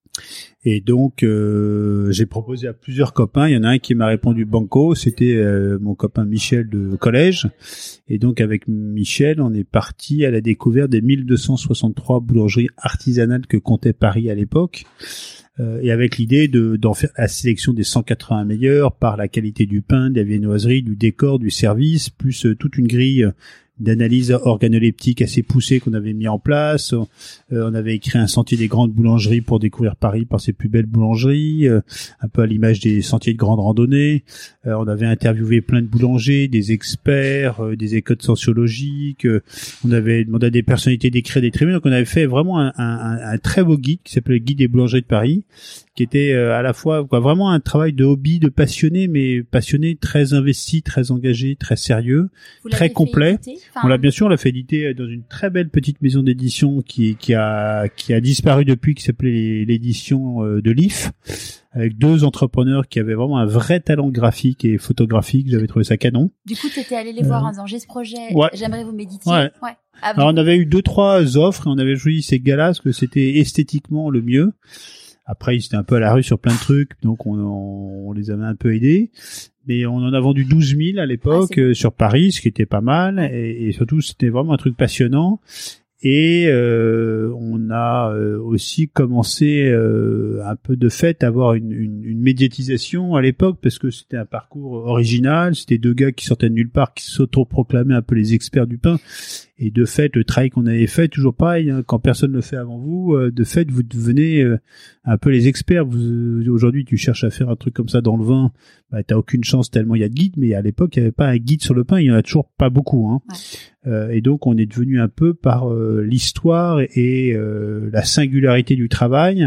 Speaker 2: Et donc euh, j'ai proposé à plusieurs copains. Il y en a un qui m'a répondu banco, c'était euh, mon copain Michel de collège. Et donc avec Michel, on est parti à la découverte des mille deux cent soixante-trois boulangeries artisanales que comptait Paris à l'époque. Euh, et avec l'idée de d'en faire la sélection des cent quatre-vingts meilleurs par la qualité du pain, de la viennoiserie, du décor, du service, plus euh, toute une grille d'analyse organoleptique assez poussée qu'on avait mis en place. Euh, on avait écrit un sentier des grandes boulangeries pour découvrir Paris par ses plus belles boulangeries, euh, un peu à l'image des sentiers de grande randonnée. Euh, on avait interviewé plein de boulangers, des experts, euh, des écoles sociologiques. Euh, on avait demandé à des personnalités d'écrire des tribunes. Donc on avait fait vraiment un, un, un très beau guide qui s'appelait le Guide des boulangeries de Paris, qui était euh, à la fois quoi, vraiment un travail de hobby, de passionné, mais passionné, très investi, très engagé, très sérieux, Vous très complet. Enfin... On l'a bien sûr, on l'a fait éditer dans une très belle petite maison d'édition qui, qui a qui a disparu depuis, qui s'appelait l'édition de l'I F, avec deux entrepreneurs qui avaient vraiment un vrai talent graphique et photographique. J'avais trouvé ça canon.
Speaker 1: Du coup, t'étais allé les voir euh... en disant j'ai ce projet, ouais. j'aimerais vous méditer.
Speaker 2: Ouais. ouais. Ah, bon. Alors on avait eu deux trois offres et on avait choisi ces gars-là parce que c'était esthétiquement le mieux. Après, ils étaient un peu à la rue sur plein de trucs, donc on, on, on les avait un peu aidés. Mais on en a vendu douze mille à l'époque ah, euh, sur Paris, ce qui était pas mal. Et, et surtout, c'était vraiment un truc passionnant. Et euh, on a euh, aussi commencé euh, un peu de fait à avoir une, une, une médiatisation à l'époque, parce que c'était un parcours original. C'était deux gars qui sortaient de nulle part, qui s'auto-proclamaient un peu les experts du pain. Et de fait, le travail qu'on avait fait, toujours pareil, hein, quand personne ne le fait avant vous, euh, de fait, vous devenez euh, un peu les experts. Vous, euh, aujourd'hui, tu cherches à faire un truc comme ça dans le vin, bah, t'as aucune chance tellement il y a de guides, mais à l'époque, il n'y avait pas un guide sur le pain, il y en a toujours pas beaucoup. Hein. Ouais. Euh, et donc, on est devenu un peu par euh, l'histoire et euh, la singularité du travail,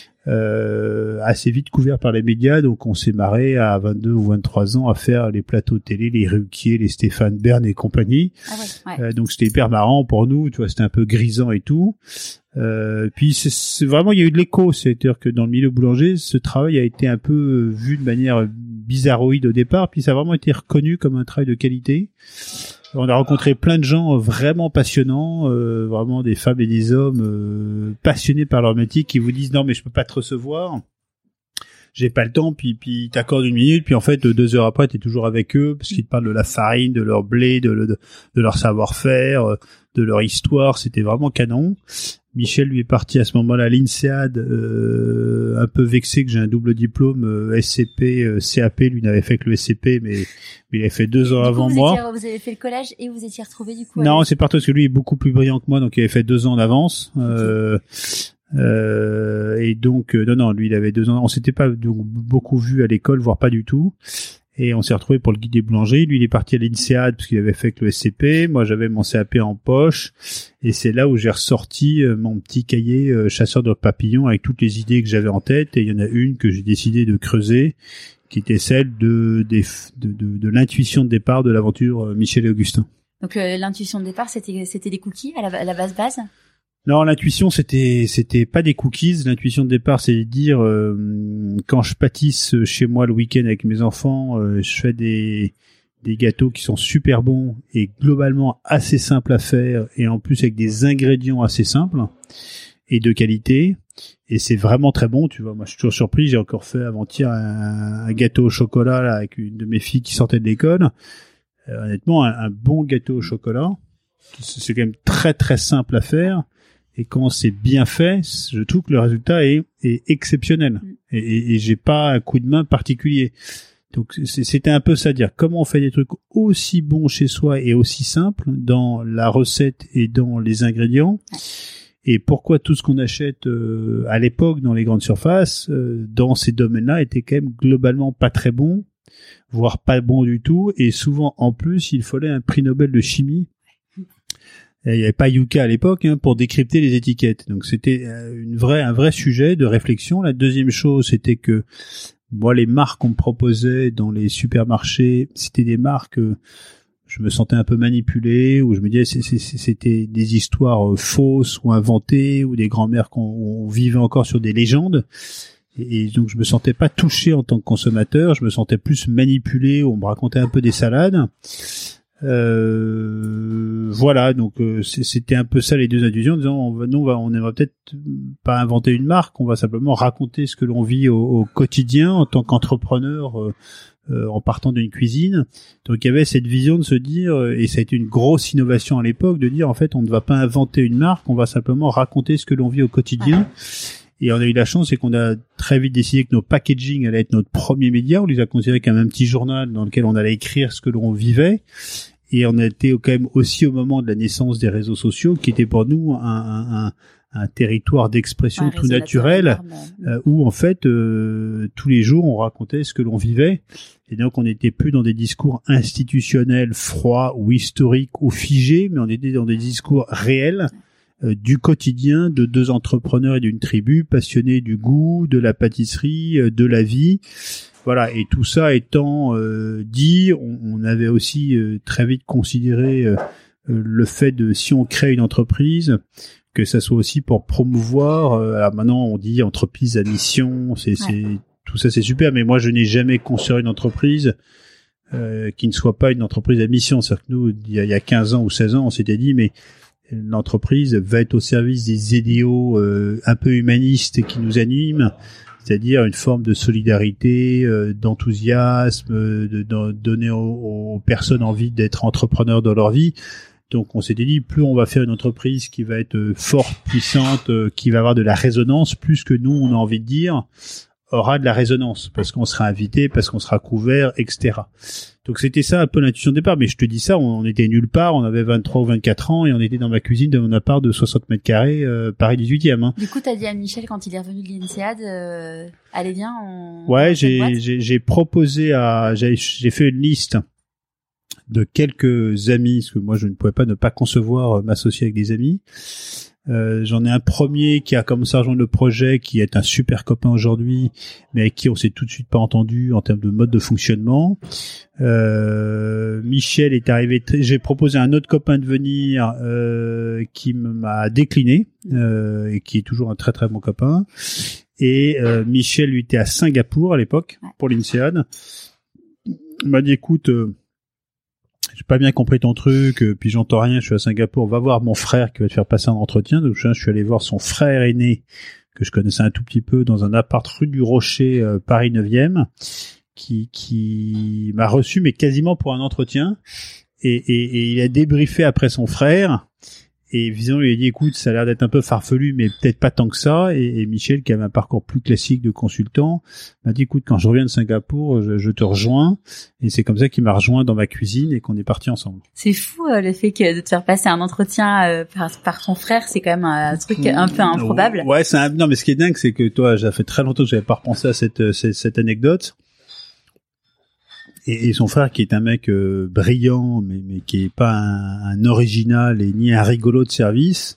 Speaker 2: Euh, assez vite couvert par les médias, donc on s'est marré à vingt-deux ou vingt-trois ans à faire les plateaux télé, les Ruquier, les Stéphane Bern et compagnie. Ah ouais, ouais. Euh, donc c'était hyper marrant pour nous, tu vois, c'était un peu grisant et tout. Euh, puis c'est, c'est vraiment, il y a eu de l'écho, c'est-à-dire que dans le milieu boulanger, ce travail a été un peu vu de manière bizarroïde au départ, puis ça a vraiment été reconnu comme un travail de qualité. On a rencontré plein de gens vraiment passionnants, euh, vraiment des femmes et des hommes euh, passionnés par leur métier qui vous disent non mais je peux pas te recevoir j'ai pas le temps, puis puis ils t'accordent une minute, puis en fait deux heures après t'es toujours avec eux parce qu'ils te parlent de la farine, de leur blé, de, de, de leur savoir-faire, de leur histoire. C'était vraiment canon. Michel lui est parti à ce moment-là à l'INSEAD, euh, un peu vexé que j'ai un double diplôme euh, S C P, euh, C A P. Lui n'avait fait que le S C P, mais, mais il avait fait deux ans
Speaker 1: du
Speaker 2: avant
Speaker 1: coup, vous
Speaker 2: moi.
Speaker 1: Étiez, vous avez fait le collège et vous étiez retrouvés du coup.
Speaker 2: Non,
Speaker 1: avec...
Speaker 2: c'est parti parce que lui est beaucoup plus brillant que moi, donc il avait fait deux ans d'avance. Euh, euh, et donc euh, non, non, lui il avait deux ans. On s'était pas donc, beaucoup vu à l'école, voire pas du tout. Et on s'est retrouvé pour le guide des boulangers. Lui, il est parti à l'INSEAD parce qu'il avait fait que le S C P. Moi, j'avais mon C A P en poche. Et c'est là où j'ai ressorti euh, mon petit cahier euh, chasseur de papillons avec toutes les idées que j'avais en tête. Et il y en a une que j'ai décidé de creuser, qui était celle de, de, de, de, de l'intuition de départ de l'aventure euh, Michel et Augustin.
Speaker 1: Donc, euh, l'intuition de départ, c'était, c'était des cookies à la, à la base base?
Speaker 2: Non, l'intuition, c'était c'était pas des cookies. L'intuition de départ, c'est de dire euh, quand je pâtisse chez moi le week-end avec mes enfants, euh, je fais des des gâteaux qui sont super bons et globalement assez simples à faire et en plus avec des ingrédients assez simples et de qualité. Et c'est vraiment très bon, tu vois. Moi, je suis toujours surpris. J'ai encore fait avant-hier un, un gâteau au chocolat là, avec une de mes filles qui sortait de l'école. Euh, honnêtement, un, un bon gâteau au chocolat, c'est quand même très très simple à faire. Et quand c'est bien fait, je trouve que le résultat est, est exceptionnel. Et, et, et j'ai pas un coup de main particulier. Donc c'était un peu ça, dire comment on fait des trucs aussi bons chez soi et aussi simples dans la recette et dans les ingrédients. Et pourquoi tout ce qu'on achète euh, à l'époque dans les grandes surfaces, euh, dans ces domaines-là, était quand même globalement pas très bon, voire pas bon du tout. Et souvent, en plus, il fallait un prix Nobel de chimie. Il n'y avait pas Yuka à l'époque hein, pour décrypter les étiquettes. Donc c'était une vraie, un vrai sujet de réflexion. La deuxième chose, c'était que moi, les marques qu'on me proposait dans les supermarchés, c'était des marques, euh, je me sentais un peu manipulé, ou je me disais c'est, c'est, c'était des histoires euh, fausses ou inventées, ou des grands-mères qu'on on vivait encore sur des légendes. Et, et donc je me sentais pas touché en tant que consommateur, je me sentais plus manipulé, on me racontait un peu des salades. Euh, voilà, donc euh, c'était un peu ça les deux intuitions, en disant on va, nous on va, on va peut-être pas inventer une marque, on va simplement raconter ce que l'on vit au, au quotidien en tant qu'entrepreneur euh, euh, en partant d'une cuisine. Donc il y avait cette vision de se dire, et ça a été une grosse innovation à l'époque, de dire en fait on ne va pas inventer une marque, on va simplement raconter ce que l'on vit au quotidien. Et on a eu la chance, c'est qu'on a très vite décidé que nos packaging allait être notre premier média. On les a considérés comme un petit journal dans lequel on allait écrire ce que l'on vivait. Et on a été quand même aussi au moment de la naissance des réseaux sociaux, qui était pour nous un, un, un territoire d'expression un tout naturel, naturel euh, où en fait euh, tous les jours on racontait ce que l'on vivait. Et donc on n'était plus dans des discours institutionnels, froids ou historiques ou figés, mais on était dans des discours réels. Euh, du quotidien de deux entrepreneurs et d'une tribu passionnés du goût, de la pâtisserie, euh, de la vie. Voilà, et tout ça étant euh, dit, on, on avait aussi euh, très vite considéré euh, euh, le fait de, si on crée une entreprise, que ça soit aussi pour promouvoir, euh, alors maintenant on dit entreprise à mission, c'est, ouais. c'est tout ça c'est super, mais moi je n'ai jamais conçu une entreprise euh, qui ne soit pas une entreprise à mission. C'est-à-dire que nous, il y a, il y a quinze ans ou seize ans, on s'était dit, mais l'entreprise va être au service des idéaux euh, un peu humanistes qui nous animent, c'est-à-dire une forme de solidarité, euh, d'enthousiasme, de, de donner aux, aux personnes envie d'être entrepreneurs dans leur vie. Donc on s'était dit, plus on va faire une entreprise qui va être forte, puissante, euh, qui va avoir de la résonance, plus que nous, on a envie de dire, aura de la résonance, parce qu'on sera invité, parce qu'on sera couvert, et cetera. Donc c'était ça un peu l'intuition de départ, mais je te dis ça, on, on était nulle part, on avait vingt-trois ou vingt-quatre ans, et on était dans ma cuisine de mon appart de soixante mètres carrés, euh, Paris dix-huitième. Hein.
Speaker 1: Du coup, t'as dit à Michel, quand il est revenu de l'INSEAD, euh, allez viens, on...
Speaker 2: Ouais,
Speaker 1: on
Speaker 2: j'ai, j'ai, j'ai proposé à, j'ai, j'ai fait une liste de quelques amis, parce que moi je ne pouvais pas ne pas concevoir m'associer avec des amis. Euh, j'en ai un premier qui a commencé à rejoindre le projet, qui est un super copain aujourd'hui, mais avec qui on s'est tout de suite pas entendu en termes de mode de fonctionnement. Euh, Michel est arrivé, t- j'ai proposé à un autre copain de venir, euh, qui m'a décliné, euh, et qui est toujours un très très bon copain. Et euh, Michel, lui, était à Singapour à l'époque, pour l'INSEAD. Il m'a dit, écoute, euh, j'ai pas bien compris ton truc, euh, puis j'entends rien, je suis à Singapour, va voir mon frère qui va te faire passer un entretien. Donc je suis allé voir son frère aîné que je connaissais un tout petit peu, dans un appart rue du Rocher, euh, Paris neuvième, qui, qui m'a reçu, mais quasiment pour un entretien. Et, et, et il a débriefé après son frère. Et visiblement, il lui a dit, écoute, ça a l'air d'être un peu farfelu, mais peut-être pas tant que ça. Et, et Michel, qui avait un parcours plus classique de consultant, m'a dit, écoute, quand je reviens de Singapour, je, je te rejoins. Et c'est comme ça qu'il m'a rejoint dans ma cuisine et qu'on est partis ensemble.
Speaker 1: C'est fou, euh, le fait que de te faire passer un entretien euh, par, par ton frère, c'est quand même un truc un peu improbable.
Speaker 2: Ouais, c'est un, non, mais ce qui est dingue, c'est que toi, ça fait très longtemps que j'avais pas repensé à cette, cette, cette anecdote. Et, et son frère, qui est un mec euh, brillant, mais, mais qui est pas un, un original et ni un rigolo de service,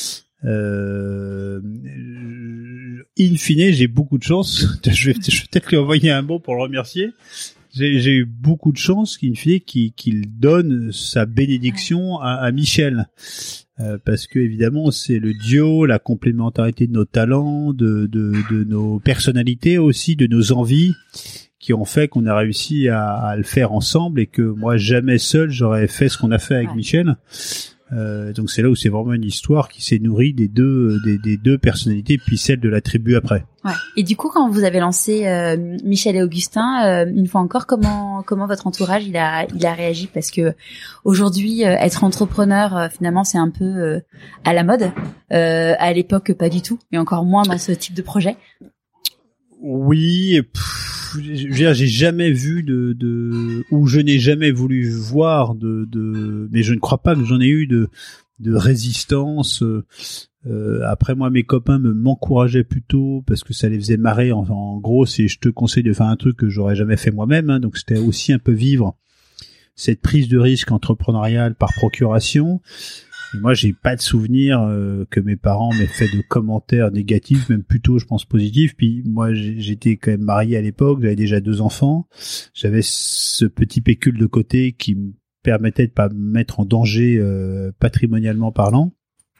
Speaker 2: euh, in fine, j'ai beaucoup de chance. Je vais, je vais peut-être lui envoyer un mot pour le remercier. J'ai, j'ai eu beaucoup de chance in fine qu'il, qu'il donne sa bénédiction à, à Michel. Euh, parce que évidemment, c'est le duo, la complémentarité de nos talents, de, de, de nos personnalités aussi, de nos envies, qui ont fait qu'on a réussi à, à le faire ensemble et que moi jamais seul j'aurais fait ce qu'on a fait avec ouais. Michel. Euh, donc c'est là où c'est vraiment une histoire qui s'est nourrie des deux des, des deux personnalités puis celle de la tribu après.
Speaker 1: Ouais. Et du coup, quand vous avez lancé euh, Michel et Augustin, euh, une fois encore, comment comment votre entourage il a il a réagi, parce que aujourd'hui euh, être entrepreneur euh, finalement c'est un peu euh, à la mode. Euh, à l'époque pas du tout, et encore moins dans ce type de projet.
Speaker 2: Oui. Pff, je veux dire, j'ai jamais vu de, de, ou je n'ai jamais voulu voir de, de, mais je ne crois pas que j'en ai eu de, de résistance. Euh, après, moi, mes copains me m'encourageaient plutôt parce que ça les faisait marrer. En, en gros, c'est, je te conseille de faire un truc que j'aurais jamais fait moi-même, hein, donc c'était aussi un peu vivre cette prise de risque entrepreneuriale par procuration. Et moi, j'ai pas de souvenir euh, que mes parents m'aient fait de commentaires négatifs, même plutôt, je pense, positifs. Puis moi, j'étais quand même marié à l'époque, j'avais déjà deux enfants, j'avais ce petit pécule de côté qui me permettait de pas me mettre en danger euh, patrimonialement parlant.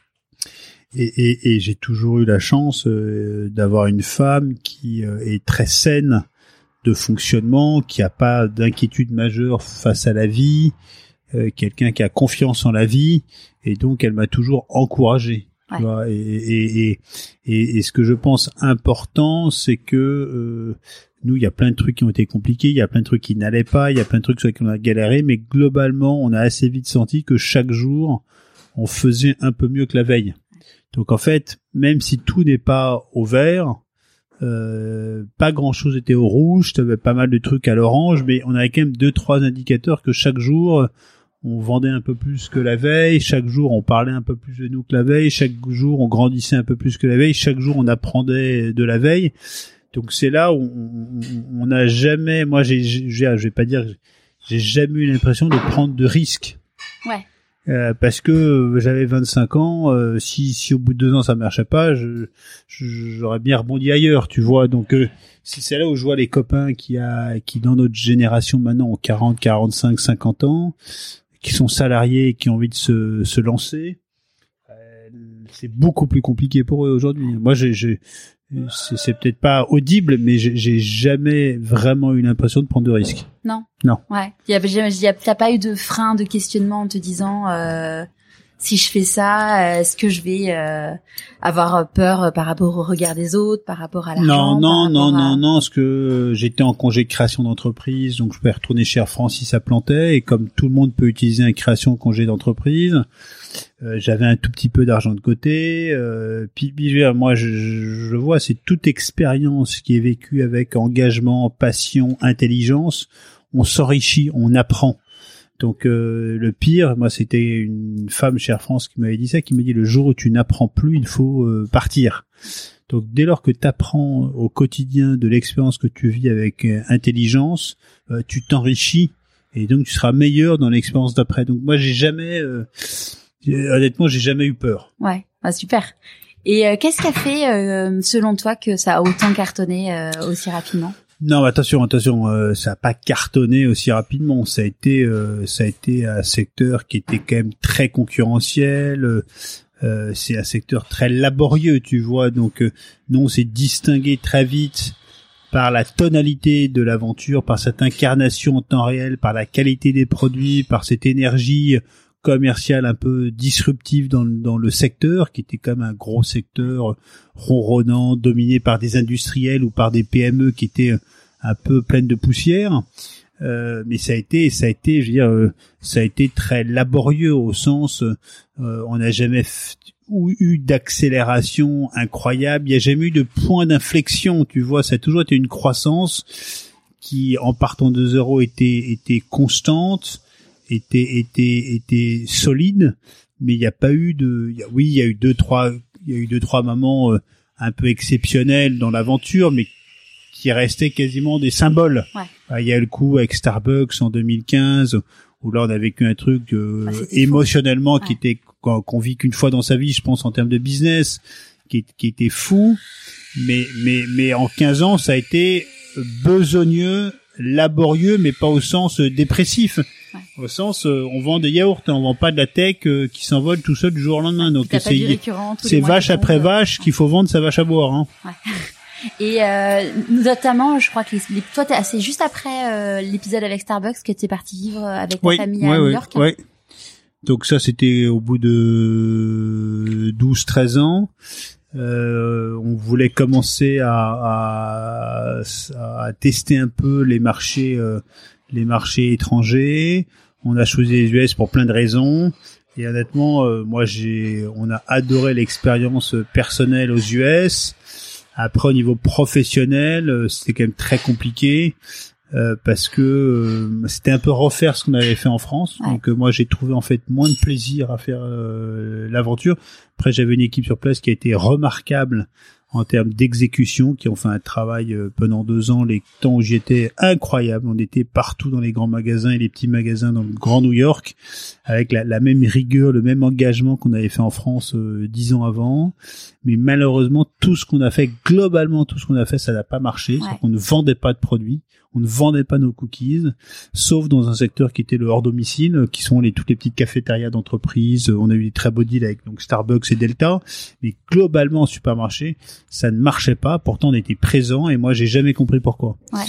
Speaker 2: Et, et, et j'ai toujours eu la chance euh, d'avoir une femme qui euh, est très saine de fonctionnement, qui a pas d'inquiétude majeure face à la vie. Euh, quelqu'un qui a confiance en la vie, et donc elle m'a toujours encouragé. Ouais. Tu vois, et, et, et, et, et ce que je pense important, c'est que euh, nous, il y a plein de trucs qui ont été compliqués, il y a plein de trucs qui n'allaient pas, il y a plein de trucs sur lesquels on a galéré, mais globalement, on a assez vite senti que chaque jour, on faisait un peu mieux que la veille. Donc en fait, même si tout n'est pas au vert, Euh, pas grand chose était au rouge, t'avais pas mal de trucs à l'orange, mais on avait quand même deux, trois indicateurs que chaque jour, on vendait un peu plus que la veille, chaque jour on parlait un peu plus de nous que la veille, chaque jour on grandissait un peu plus que la veille, chaque jour on apprenait de la veille. Donc c'est là où on n'a jamais, moi j'ai, j'ai, je vais pas dire, j'ai jamais eu l'impression de prendre de risques.
Speaker 1: Ouais.
Speaker 2: Euh, parce que j'avais vingt-cinq ans, euh, si si au bout de deux ans ça marchait pas, je, je j'aurais bien rebondi ailleurs, tu vois. Donc euh, c'est, c'est là où je vois les copains qui a qui dans notre génération maintenant ont quarante, quarante-cinq, cinquante ans, qui sont salariés et qui ont envie de se se lancer. Euh, c'est beaucoup plus compliqué pour eux aujourd'hui. Moi j'ai j'ai c'est, c'est peut-être pas audible, mais j'ai, j'ai jamais vraiment eu l'impression de prendre de risques.
Speaker 1: Non.
Speaker 2: Non.
Speaker 1: Ouais. Il y avait jamais, il y a, t'as pas eu de frein, de questionnement en te disant, euh, si je fais ça, est-ce que je vais euh, avoir peur par rapport au regard des autres, par rapport à l'argent?
Speaker 2: Non, non, non,
Speaker 1: à...
Speaker 2: non, non, parce que j'étais en congé de création d'entreprise, donc je pouvais retourner chez Air France si ça plantait, et comme tout le monde peut utiliser un création congé d'entreprise, euh, j'avais un tout petit peu d'argent de côté. Euh, puis, puis moi, je, je vois, c'est toute expérience qui est vécue avec engagement, passion, intelligence. On s'enrichit, on apprend. Donc euh, le pire, moi c'était une femme chez Air France qui m'avait dit ça, qui me dit le jour où tu n'apprends plus, il faut euh, partir. Donc dès lors que tu apprends au quotidien de l'expérience que tu vis avec euh, intelligence, euh, tu t'enrichis et donc tu seras meilleur dans l'expérience d'après. Donc moi j'ai jamais, euh, honnêtement j'ai jamais eu peur.
Speaker 1: Ouais, ah, super. Et euh, qu'est-ce qui a fait, euh, selon toi, que ça a autant cartonné euh, aussi rapidement ?
Speaker 2: Non, attention, attention, euh, ça a pas cartonné aussi rapidement. Ça a été, euh, ça a été un secteur qui était quand même très concurrentiel. Euh, c'est un secteur très laborieux, tu vois. Donc, euh, nous, on s'est distingué très vite par la tonalité de l'aventure, par cette incarnation en temps réel, par la qualité des produits, par cette énergie commercial un peu disruptif dans, dans le secteur, qui était quand même un gros secteur ronronnant, dominé par des industriels ou par des P M E qui étaient un peu pleines de poussière. Euh, mais ça a été, ça a été, je veux dire, euh, ça a été très laborieux au sens, euh, on n'a jamais f- eu d'accélération incroyable. Il n'y a jamais eu de point d'inflexion. Tu vois, ça a toujours été une croissance qui, en partant de zéro, était était constante, était était était solide. Mais il n'y a pas eu de, il y a, oui, il y a eu deux trois, il y a eu deux trois moments euh, un peu exceptionnels dans l'aventure, mais qui restaient quasiment des symboles.
Speaker 1: Ouais.
Speaker 2: Il y a eu le coup avec Starbucks en deux mille quinze, où là on a vécu un truc euh, ah, émotionnellement fou. qui ouais. était qu'on, qu'on vit qu'une fois dans sa vie, je pense en termes de business, qui, qui était fou. Mais mais mais en quinze ans, ça a été besogneux, laborieux, mais pas au sens euh, dépressif. Ouais. Au sens, euh, on vend des yaourts, on vend pas de la tech euh, qui s'envole tout seul du jour au lendemain. Donc c'est, c'est vache après vache ouais. qu'il faut vendre sa vache à boire. Hein.
Speaker 1: Ouais. Et euh, notamment, je crois que les, les, toi, t'es, c'est juste après euh, l'épisode avec Starbucks que tu es parti vivre avec ta
Speaker 2: oui,
Speaker 1: famille
Speaker 2: oui,
Speaker 1: à
Speaker 2: oui,
Speaker 1: New York.
Speaker 2: Oui. Donc ça, c'était au bout de douze treize ans. Euh, on voulait commencer à, à, à tester un peu les marchés, euh, les marchés étrangers. On a choisi les U S pour plein de raisons. Et honnêtement, euh, moi, j'ai, on a adoré l'expérience personnelle aux U S. Après, au niveau professionnel, euh, c'était quand même très compliqué euh, parce que euh, c'était un peu refaire ce qu'on avait fait en France. Ouais. Donc, euh, moi, j'ai trouvé en fait moins de plaisir à faire euh, l'aventure. Après, j'avais une équipe sur place qui a été remarquable en termes d'exécution, qui ont fait un travail euh, pendant deux ans. Les temps où j'y étais, incroyable. On était partout dans les grands magasins et les petits magasins dans le Grand New York, avec la, la même rigueur, le même engagement qu'on avait fait en France euh, dix ans avant. Mais malheureusement, tout ce qu'on a fait, globalement, tout ce qu'on a fait, ça n'a pas marché. Ouais. C'est-à-dire qu'on ne vendait pas de produits. On ne vendait pas nos cookies, sauf dans un secteur qui était le hors domicile, qui sont les toutes les petites cafétérias d'entreprise. On a eu des très beaux deals avec donc Starbucks et Delta, mais globalement en supermarché, ça ne marchait pas. Pourtant, on était présent et moi, j'ai jamais compris pourquoi.
Speaker 1: Ouais.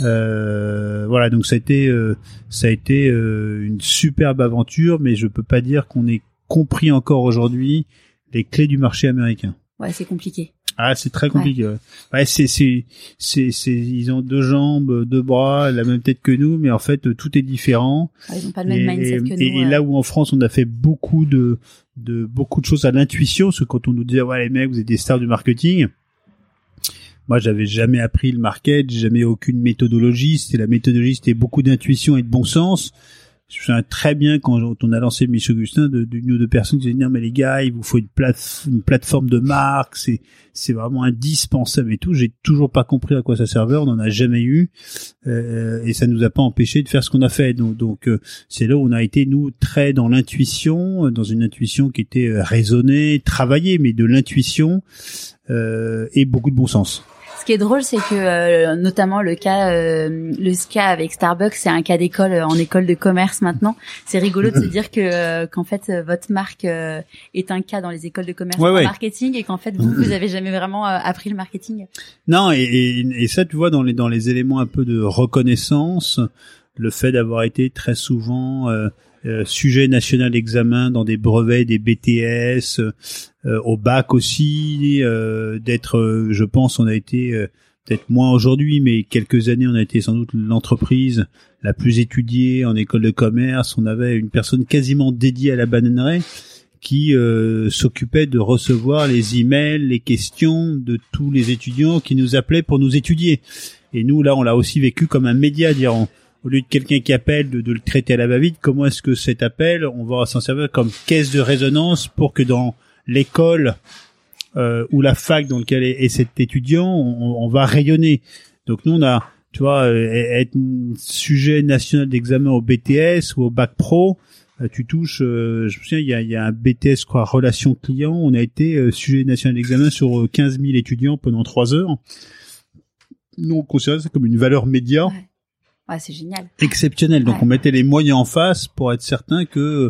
Speaker 2: Euh, voilà, donc ça a été, euh, ça a été euh, une superbe aventure, mais je peux pas dire qu'on ait compris encore aujourd'hui les clés du marché américain.
Speaker 1: Ouais, c'est compliqué.
Speaker 2: Ah, c'est très compliqué. Ouais, ouais c'est, c'est, c'est, c'est, ils ont deux jambes, deux bras, la même tête que nous, mais en fait, tout est différent.
Speaker 1: Ouais, ils ont pas le même et, mindset que nous.
Speaker 2: Et,
Speaker 1: ouais.
Speaker 2: et là où en France, on a fait beaucoup de, de, beaucoup de choses à l'intuition, parce que quand on nous disait, ouais, les mecs, vous êtes des stars du marketing. Moi, j'avais jamais appris le market, j'ai jamais aucune méthodologie. C'était la méthodologie, c'était beaucoup d'intuition et de bon sens. Je me souviens très bien quand on a lancé Michel Augustin de, d'une ou deux personnes qui disaient non mais les gars il vous faut une plate une plateforme de marque, c'est c'est vraiment indispensable et tout. J'ai toujours pas compris à quoi ça servait, on n'en a jamais eu euh, et ça nous a pas empêché de faire ce qu'on a fait. Donc donc euh, c'est là où on a été nous très dans l'intuition, dans une intuition qui était raisonnée, travaillée, mais de l'intuition euh, et beaucoup de bon sens.
Speaker 1: Ce qui est drôle, c'est que euh, notamment le cas, euh, le cas avec Starbucks, c'est un cas d'école euh, en école de commerce maintenant. C'est rigolo de se dire que euh, qu'en fait euh, votre marque euh, est un cas dans les écoles de commerce
Speaker 2: ouais,
Speaker 1: en
Speaker 2: ouais.
Speaker 1: marketing et qu'en fait vous vous avez jamais vraiment euh, appris le marketing.
Speaker 2: Non, et, et, et ça tu vois dans les dans les éléments un peu de reconnaissance, le fait d'avoir été très souvent euh, Euh, sujet national d'examen dans des brevets, des B T S, euh, au bac aussi, euh, d'être, euh, je pense, on a été, euh, peut-être moins aujourd'hui, mais quelques années, on a été sans doute l'entreprise la plus étudiée en école de commerce. On avait une personne quasiment dédiée à la bananeraie qui euh, s'occupait de recevoir les emails, les questions de tous les étudiants qui nous appelaient pour nous étudier. Et nous, là, on l'a aussi vécu comme un média, dirons. Au lieu de quelqu'un qui appelle, de, de le traiter à la va-vite, comment est-ce que cet appel, on va s'en servir comme caisse de résonance pour que dans l'école euh, ou la fac dans laquelle est, est cet étudiant, on, on va rayonner. Donc nous, on a, tu vois, être sujet national d'examen au B T S ou au bac pro, euh, tu touches, euh, je me souviens, il y a, il y a un B T S, quoi, relations clients, on a été euh, sujet national d'examen sur quinze mille étudiants pendant trois heures. Nous, on considère ça comme une valeur média.
Speaker 1: Ouais. Ouais, c'est génial.
Speaker 2: Exceptionnel. Donc,
Speaker 1: ouais.
Speaker 2: on mettait les moyens en face pour être certain que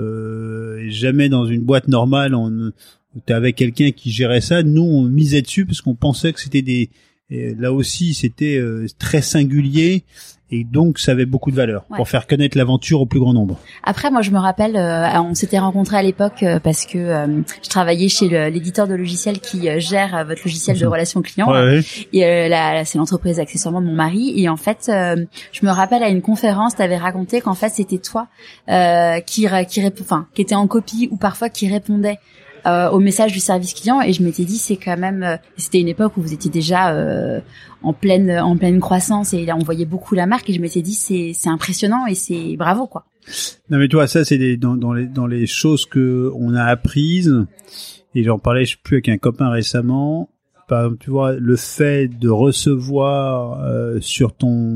Speaker 2: euh, jamais dans une boîte normale, on t'avais quelqu'un qui gérait ça. Nous, on misait dessus parce qu'on pensait que c'était des Et là aussi, c'était euh, très singulier. Et donc, ça avait beaucoup de valeur ouais. pour faire connaître l'aventure au plus grand nombre.
Speaker 1: Après, moi, je me rappelle, euh, on s'était rencontrés à l'époque euh, parce que euh, je travaillais chez le, l'éditeur de logiciels qui euh, gère euh, votre logiciel de relations clients.
Speaker 2: Ouais, ouais.
Speaker 1: Et euh, là, c'est l'entreprise accessoirement de mon mari. Et en fait, euh, je me rappelle à une conférence, tu avais raconté qu'en fait, c'était toi euh, qui qui rép- enfin, qui était en copie ou parfois qui répondait Euh, au message du service client, et je m'étais dit c'est quand même euh, c'était une époque où vous étiez déjà euh, en pleine en pleine croissance et là on voyait beaucoup la marque, et je m'étais dit c'est c'est impressionnant et c'est bravo quoi.
Speaker 2: Non mais toi ça c'est des, dans dans les dans les choses que on a apprises, et j'en parlais je sais plus avec un copain récemment. Par exemple, tu vois, le fait de recevoir euh, sur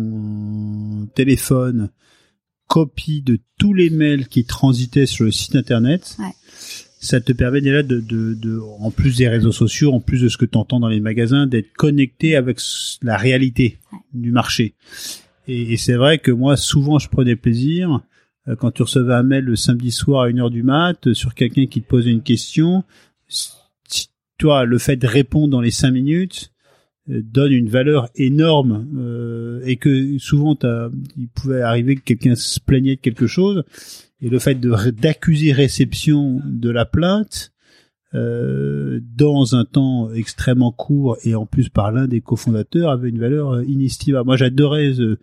Speaker 2: ton téléphone copie de tous les mails qui transitaient sur le site internet. Ouais. Ça te permet déjà de, de, de, en plus des réseaux sociaux, en plus de ce que tu entends dans les magasins, d'être connecté avec la réalité du marché. Et, et c'est vrai que moi, souvent, je prenais plaisir euh, quand tu recevais un mail le samedi soir à une heure du mat euh, sur quelqu'un qui te posait une question. Si, toi, le fait de répondre dans les cinq minutes euh, donne une valeur énorme euh, et que souvent, t'as, il pouvait arriver que quelqu'un se plaignait de quelque chose. Et le fait de d'accuser réception de la plainte euh, dans un temps extrêmement court et en plus par l'un des cofondateurs avait une valeur inestimable. Moi, j'adorais euh,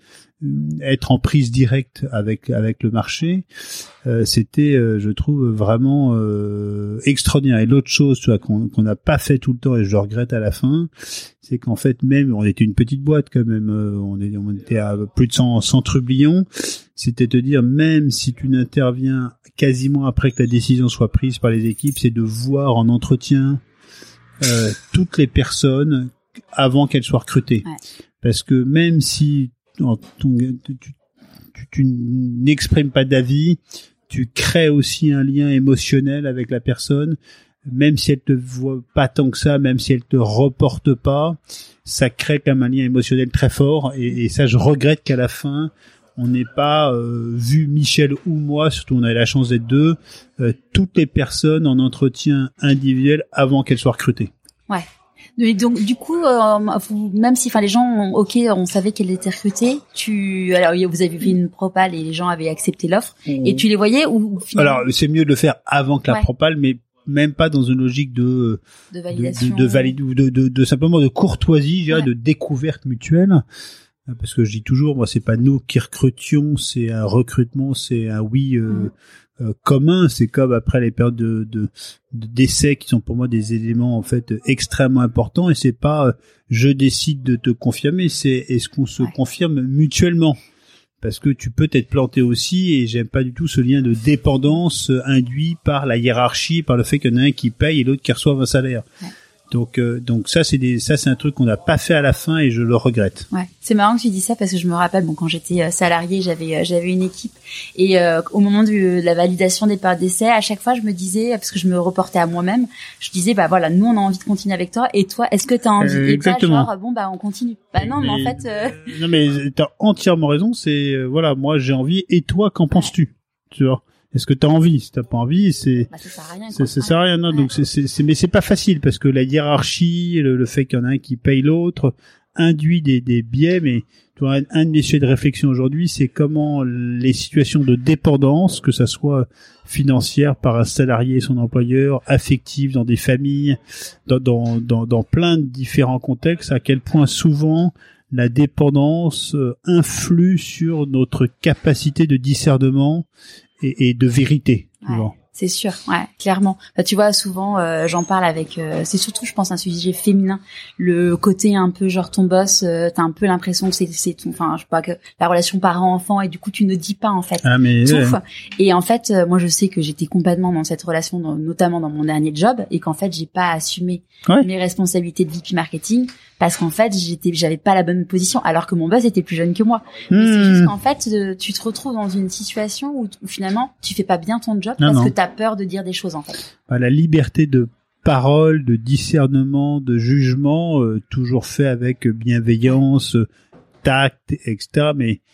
Speaker 2: être en prise directe avec avec le marché. Euh, c'était, euh, je trouve, vraiment euh, extraordinaire. Et l'autre chose, tu vois, qu'on qu'on n'a pas fait tout le temps et je le regrette à la fin, c'est qu'en fait, même on était une petite boîte quand même, euh, on, est, on était à plus de cent, cent trublions. C'était te dire, même si tu n'interviens quasiment après que la décision soit prise par les équipes, c'est de voir en entretien euh, toutes les personnes avant qu'elles soient recrutées. Ouais. Parce que même si ton, tu, tu, tu n'exprimes pas d'avis, tu crées aussi un lien émotionnel avec la personne. Même si elle te voit pas tant que ça, même si elle te reporte pas, ça crée quand même un lien émotionnel très fort. Et, et ça, je regrette qu'à la fin, on n'ait pas euh, vu Michel ou moi, surtout on avait la chance d'être deux, euh, toutes les personnes en entretien individuel avant qu'elles soient recrutées.
Speaker 1: Ouais. Et donc du coup, euh, vous, même si, enfin, les gens, ont, ok, on savait qu'elle était recrutée. Tu, alors vous avez fait une propale et les gens avaient accepté l'offre. Mmh. Et tu les voyais ou, ou finalement...
Speaker 2: Alors c'est mieux de le faire avant que la ouais. propale, mais même pas dans une logique de
Speaker 1: de validation,
Speaker 2: de, de, de, valide, ou de, de, de simplement de courtoisie, ouais. de découverte mutuelle. Parce que je dis toujours, moi, c'est pas nous qui recrutions, c'est un recrutement, c'est un oui euh, mmh. euh, commun. C'est comme après les périodes de, de, de d'essais qui sont pour moi des éléments en fait extrêmement importants. Et c'est pas euh, je décide de te confirmer, c'est est-ce qu'on se ouais. confirme mutuellement. Parce que tu peux t'être planté aussi, et j'aime pas du tout ce lien de dépendance induit par la hiérarchie, par le fait qu'il y en a un qui paye et l'autre qui reçoit un salaire. Ouais. Donc, euh, donc ça c'est des, ça c'est un truc qu'on n'a pas fait à la fin et je le regrette.
Speaker 1: Ouais, c'est marrant que tu dis ça parce que je me rappelle, bon, quand j'étais euh, salariée, j'avais, euh, j'avais une équipe et euh, au moment de, de la validation des périodes d'essai, à chaque fois je me disais, parce que je me reportais à moi-même, je disais bah voilà, nous on a envie de continuer avec toi et toi, est-ce que t'as envie euh, Et
Speaker 2: exactement.
Speaker 1: pas genre bon bah on continue. Bah non, mais, mais en fait. Euh...
Speaker 2: Non mais t'as entièrement raison. C'est euh, voilà, moi j'ai envie et toi qu'en ouais. penses-tu, tu vois? Est-ce que t'as envie? Si t'as pas envie, c'est
Speaker 1: bah, ça sert à rien.
Speaker 2: Ça, ça sert à rien. Non, ouais. Donc c'est, c'est, c'est, mais c'est pas facile parce que la hiérarchie, le, le fait qu'il y en a un qui paye l'autre, induit des, des biais. Mais tu vois, un, un de mes sujets de réflexion aujourd'hui, c'est comment les situations de dépendance, que ça soit financière par un salarié et son employeur, affective dans des familles, dans, dans, dans, dans plein de différents contextes, à quel point souvent la dépendance influe sur notre capacité de discernement et, et de vérité. Tu
Speaker 1: ouais,
Speaker 2: vois.
Speaker 1: C'est sûr, ouais, clairement. Bah, tu vois, souvent, euh, j'en parle avec. Euh, c'est surtout, je pense, un sujet féminin. Le côté un peu genre ton boss, euh, t'as un peu l'impression que c'est, c'est ton, enfin, je sais pas, que la relation parent-enfant, et du coup, tu ne dis pas en fait.
Speaker 2: Ah mais.
Speaker 1: Tout.
Speaker 2: Ouais.
Speaker 1: Et en fait, euh, moi, je sais que j'étais complètement dans cette relation, dans, notamment dans mon dernier job, et qu'en fait, j'ai pas assumé ouais. mes responsabilités de V P marketing. Parce qu'en fait, j'étais, j'avais pas la bonne position, alors que mon boss était plus jeune que moi. Mmh. Mais c'est juste qu'en fait, euh, tu te retrouves dans une situation où, où finalement, tu fais pas bien ton job non, parce non. que t'as peur de dire des choses, en fait.
Speaker 2: Bah, la liberté de parole, de discernement, de jugement, euh, toujours fait avec bienveillance, tact, et cetera. Mais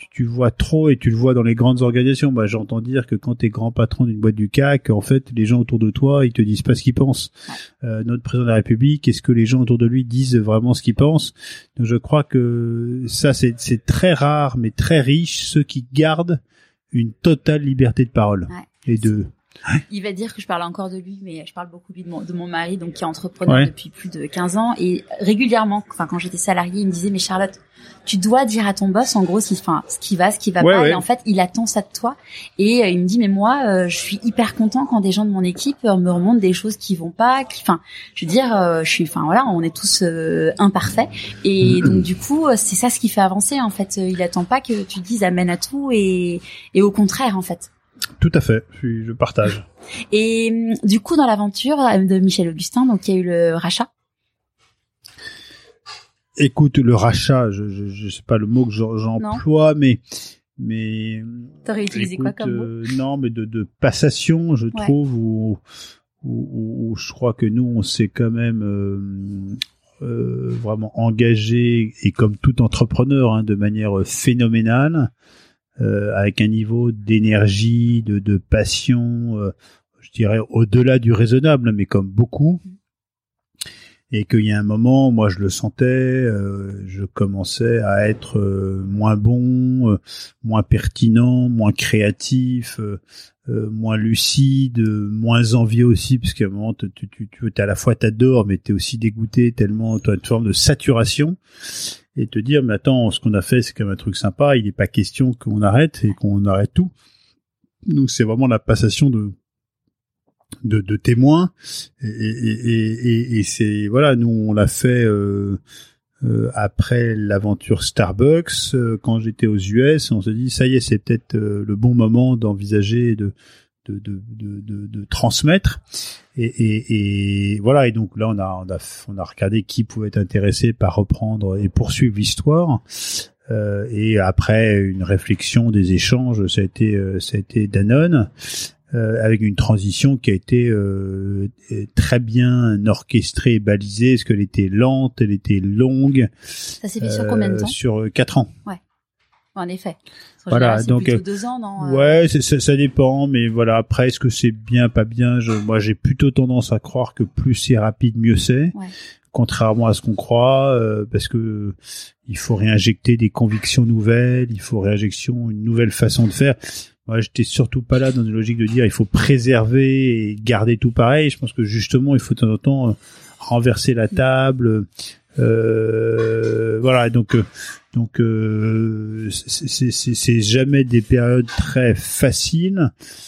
Speaker 2: tu, tu vois trop et tu le vois dans les grandes organisations. Bah, j'entends dire que quand t'es grand patron d'une boîte du C A C, en fait, les gens autour de toi, ils te disent pas ce qu'ils pensent. Euh, notre président de la République, est-ce que les gens autour de lui disent vraiment ce qu'ils pensent? Donc, je crois que ça, c'est, c'est très rare, mais très riche, ceux qui gardent une totale liberté de parole.
Speaker 1: Ouais.
Speaker 2: Et de...
Speaker 1: Il va dire que je parle encore de lui, mais je parle beaucoup de mon, de mon mari, donc qui est entrepreneur
Speaker 2: ouais.
Speaker 1: depuis plus de quinze ans. Et régulièrement, enfin, quand j'étais salariée, il me disait, mais Charlotte, tu dois dire à ton boss, en gros, si, enfin, ce qui va, ce qui va
Speaker 2: ouais,
Speaker 1: pas.
Speaker 2: Ouais.
Speaker 1: Et en fait, il attend ça de toi. Et euh, il me dit, mais moi, euh, je suis hyper content quand des gens de mon équipe euh, me remontent des choses qui vont pas, qui, enfin, je veux dire, euh, je suis, enfin, voilà, on est tous euh, imparfaits. Et donc, du coup, c'est ça ce qui fait avancer, en fait. Il attend pas que tu dises amène à tout et, et au contraire, en fait.
Speaker 2: Tout à fait, je, je partage.
Speaker 1: Et du coup, dans l'aventure de Michel Augustin, donc il y a eu le rachat.
Speaker 2: Écoute, le rachat, je, je, je sais pas le mot que j'emploie, mais mais.
Speaker 1: T'aurais utilisé
Speaker 2: écoute,
Speaker 1: quoi comme mot
Speaker 2: euh, Non, mais de, de passation, je ouais. trouve, où, où, où je crois que nous, on s'est quand même euh, euh, vraiment engagé, et comme tout entrepreneur, hein, de manière phénoménale. Euh, avec un niveau d'énergie, de, de passion, euh, je dirais au-delà du raisonnable, mais comme beaucoup. Et qu'il y a un moment, moi je le sentais, euh, je commençais à être euh, moins bon, euh, moins pertinent, moins créatif, euh, euh, moins lucide, euh, moins envieux aussi, parce qu'à un moment, tu, tu, tu, tu à la fois t'adores, mais t'es aussi dégoûté tellement tu as une forme de saturation. Et te dire, mais attends, ce qu'on a fait, c'est quand même un truc sympa, il n'est pas question qu'on arrête et qu'on arrête tout. Donc c'est vraiment la passation de de, de témoins. Et, et, et, et, et c'est, voilà, nous on l'a fait euh, euh, après l'aventure Starbucks, euh, quand j'étais aux U S, on s'est dit, ça y est, c'est peut-être euh, le bon moment d'envisager de de de de, de, de transmettre. Et, et, et voilà, et donc là on a, on a on a regardé qui pouvait être intéressé par reprendre et poursuivre l'histoire. Euh, et après une réflexion, des échanges, ça a été euh, ça a été Danone, euh, avec une transition qui a été euh, très bien orchestrée et balisée, parce qu'elle était lente, elle était longue.
Speaker 1: Ça s'est fait sur combien de temps ?
Speaker 2: Sur quatre ans.
Speaker 1: Ouais. En effet.
Speaker 2: Voilà,
Speaker 1: c'est
Speaker 2: donc
Speaker 1: plutôt deux ans, non ?
Speaker 2: Ouais, c'est, ça, ça dépend, mais voilà. Après, est-ce que c'est bien, pas bien ? Je, moi, j'ai plutôt tendance à croire que plus c'est rapide, mieux c'est. Ouais. Contrairement à ce qu'on croit, euh, parce que il faut réinjecter des convictions nouvelles, il faut réinjection, une nouvelle façon de faire. Moi, j'étais surtout pas là dans une logique de dire il faut préserver et garder tout pareil. Je pense que justement, il faut de temps en temps euh, renverser la table. Euh, voilà, donc. Euh, Donc euh, c'est, c'est, c'est jamais des périodes très faciles,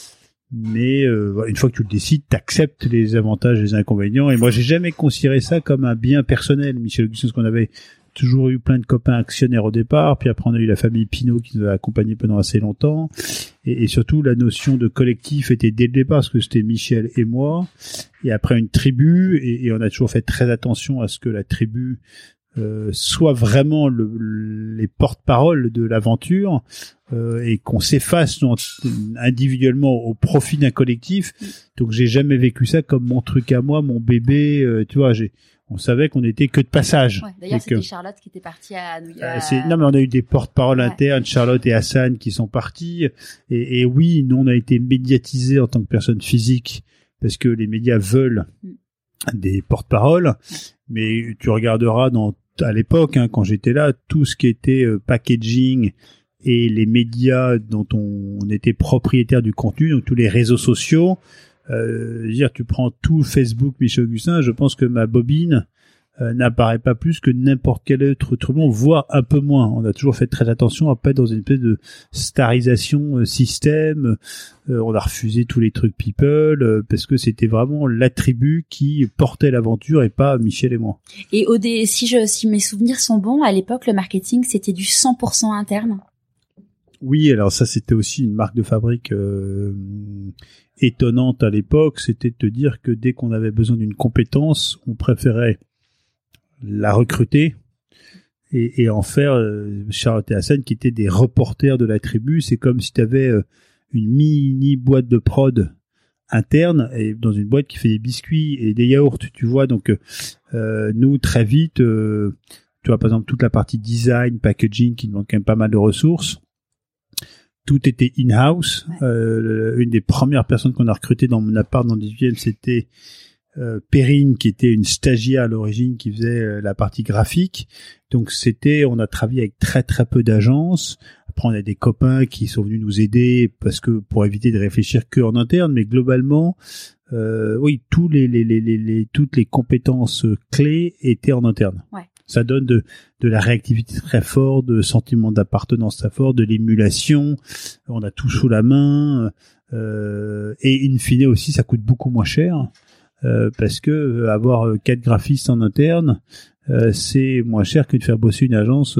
Speaker 2: mais euh, une fois que tu le décides, t'acceptes les avantages et les inconvénients. Et moi, j'ai jamais considéré ça comme un bien personnel, Michel Augustin, parce qu'on avait toujours eu plein de copains actionnaires au départ, puis après on a eu la famille Pinault qui nous a accompagnés pendant assez longtemps, et, et surtout la notion de collectif était dès le départ, parce que c'était Michel et moi, et après une tribu, et, et on a toujours fait très attention à ce que la tribu Euh, soit vraiment le, les porte-paroles de l'aventure, euh, et qu'on s'efface individuellement au profit d'un collectif. Donc j'ai jamais vécu ça comme mon truc à moi, mon bébé. Euh, tu vois, j'ai, on savait qu'on était que de passage.
Speaker 1: Ouais, d'ailleurs, c'était que, Charlotte qui était partie à New York.
Speaker 2: Euh, c'est, non, mais on a eu des porte-paroles ouais. internes, Charlotte et Hassan, qui sont partis. Et, et oui, nous on a été médiatisés en tant que personne physique parce que les médias veulent mm. des porte-paroles. Ouais. Mais tu regarderas dans à l'époque, hein, quand j'étais là, tout ce qui était euh, packaging et les médias dont on, on était propriétaire du contenu, donc tous les réseaux sociaux, euh, je veux dire, tu prends tout Facebook, Michel Augustin, je pense que ma bobine euh, n'apparaît pas plus que n'importe quel autre truc, voire un peu moins. On a toujours fait très attention à pas être dans une espèce de starisation euh, système. Euh, on a refusé tous les trucs people euh, parce que c'était vraiment la tribu qui portait l'aventure et pas Michel et moi.
Speaker 1: Et au dé- si je si mes souvenirs sont bons, à l'époque le marketing c'était du cent pour cent interne.
Speaker 2: Oui, alors ça c'était aussi une marque de fabrique euh, étonnante à l'époque, c'était de te dire que dès qu'on avait besoin d'une compétence, on préférait la recruter et, et en faire euh, Charlotte et Hassan qui étaient des reporters de la tribu. C'est comme si tu avais euh, une mini boîte de prod interne et dans une boîte qui fait des biscuits et des yaourts, tu vois. Donc euh, nous très vite, euh, tu vois par exemple toute la partie design, packaging qui demande quand même pas mal de ressources. tout était in-house. Ouais. Euh, une des premières personnes qu'on a recrutées dans mon appart dans le dix-huitième, c'était euh, Perrine, qui était une stagiaire à l'origine, qui faisait euh, la partie graphique. Donc c'était, on a travaillé avec très très peu d'agences. Après, on a des copains qui sont venus nous aider parce que pour éviter de réfléchir que en interne, mais globalement, euh, oui, tous les, les, les, les, les toutes les compétences clés étaient en interne. Ouais. Ça donne de, de la réactivité très forte, de sentiment d'appartenance très fort, de l'émulation. On a tout sous la main. Euh, et in fine aussi, ça coûte beaucoup moins cher. Euh, parce que avoir quatre graphistes en interne, euh, c'est moins cher que de faire bosser une agence.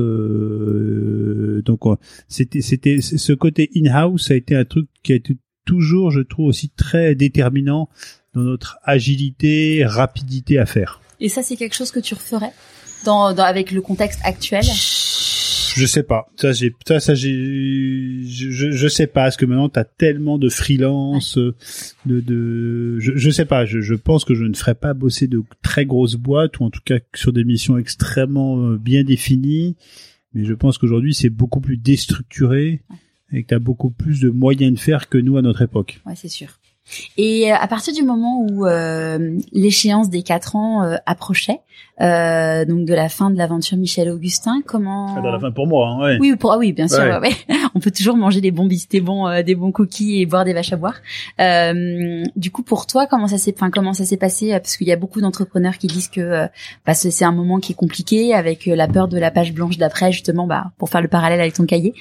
Speaker 2: Euh, donc, c'était, c'était, ce côté in-house, ça a été un truc qui a été toujours, je trouve, aussi très déterminant dans notre agilité, rapidité à faire.
Speaker 1: Et ça, c'est quelque chose que tu referais dans, dans avec le contexte actuel?
Speaker 2: Je sais pas. Ça, j'ai, ça, ça, j'ai, je, je, je sais pas. Parce que maintenant, t'as tellement de freelance, ouais. de, de, je, je sais pas. Je, je pense que je ne ferais pas bosser de très grosses boîtes, ou en tout cas sur des missions extrêmement bien définies. Mais je pense qu'aujourd'hui, c'est beaucoup plus déstructuré, ouais. et que t'as beaucoup plus de moyens de faire que nous à notre époque.
Speaker 1: Ouais, c'est sûr. Et à partir du moment où euh, l'échéance des quatre ans euh, approchait, euh, donc de la fin de l'aventure Michel Augustin, comment...
Speaker 2: Ah, de la fin pour moi, hein, ouais.
Speaker 1: Oui, pour ah oui, bien sûr.
Speaker 2: Ouais.
Speaker 1: Ouais, ouais. On peut toujours manger des bons bis, des bons, euh, des bons cookies et boire des vaches à boire. Euh, du coup, pour toi, comment ça s'est, enfin, comment ça s'est passé? Parce qu'il y a beaucoup d'entrepreneurs qui disent que euh, bah, c'est un moment qui est compliqué, avec la peur de la page blanche d'après, justement, bah, pour faire le parallèle avec ton cahier.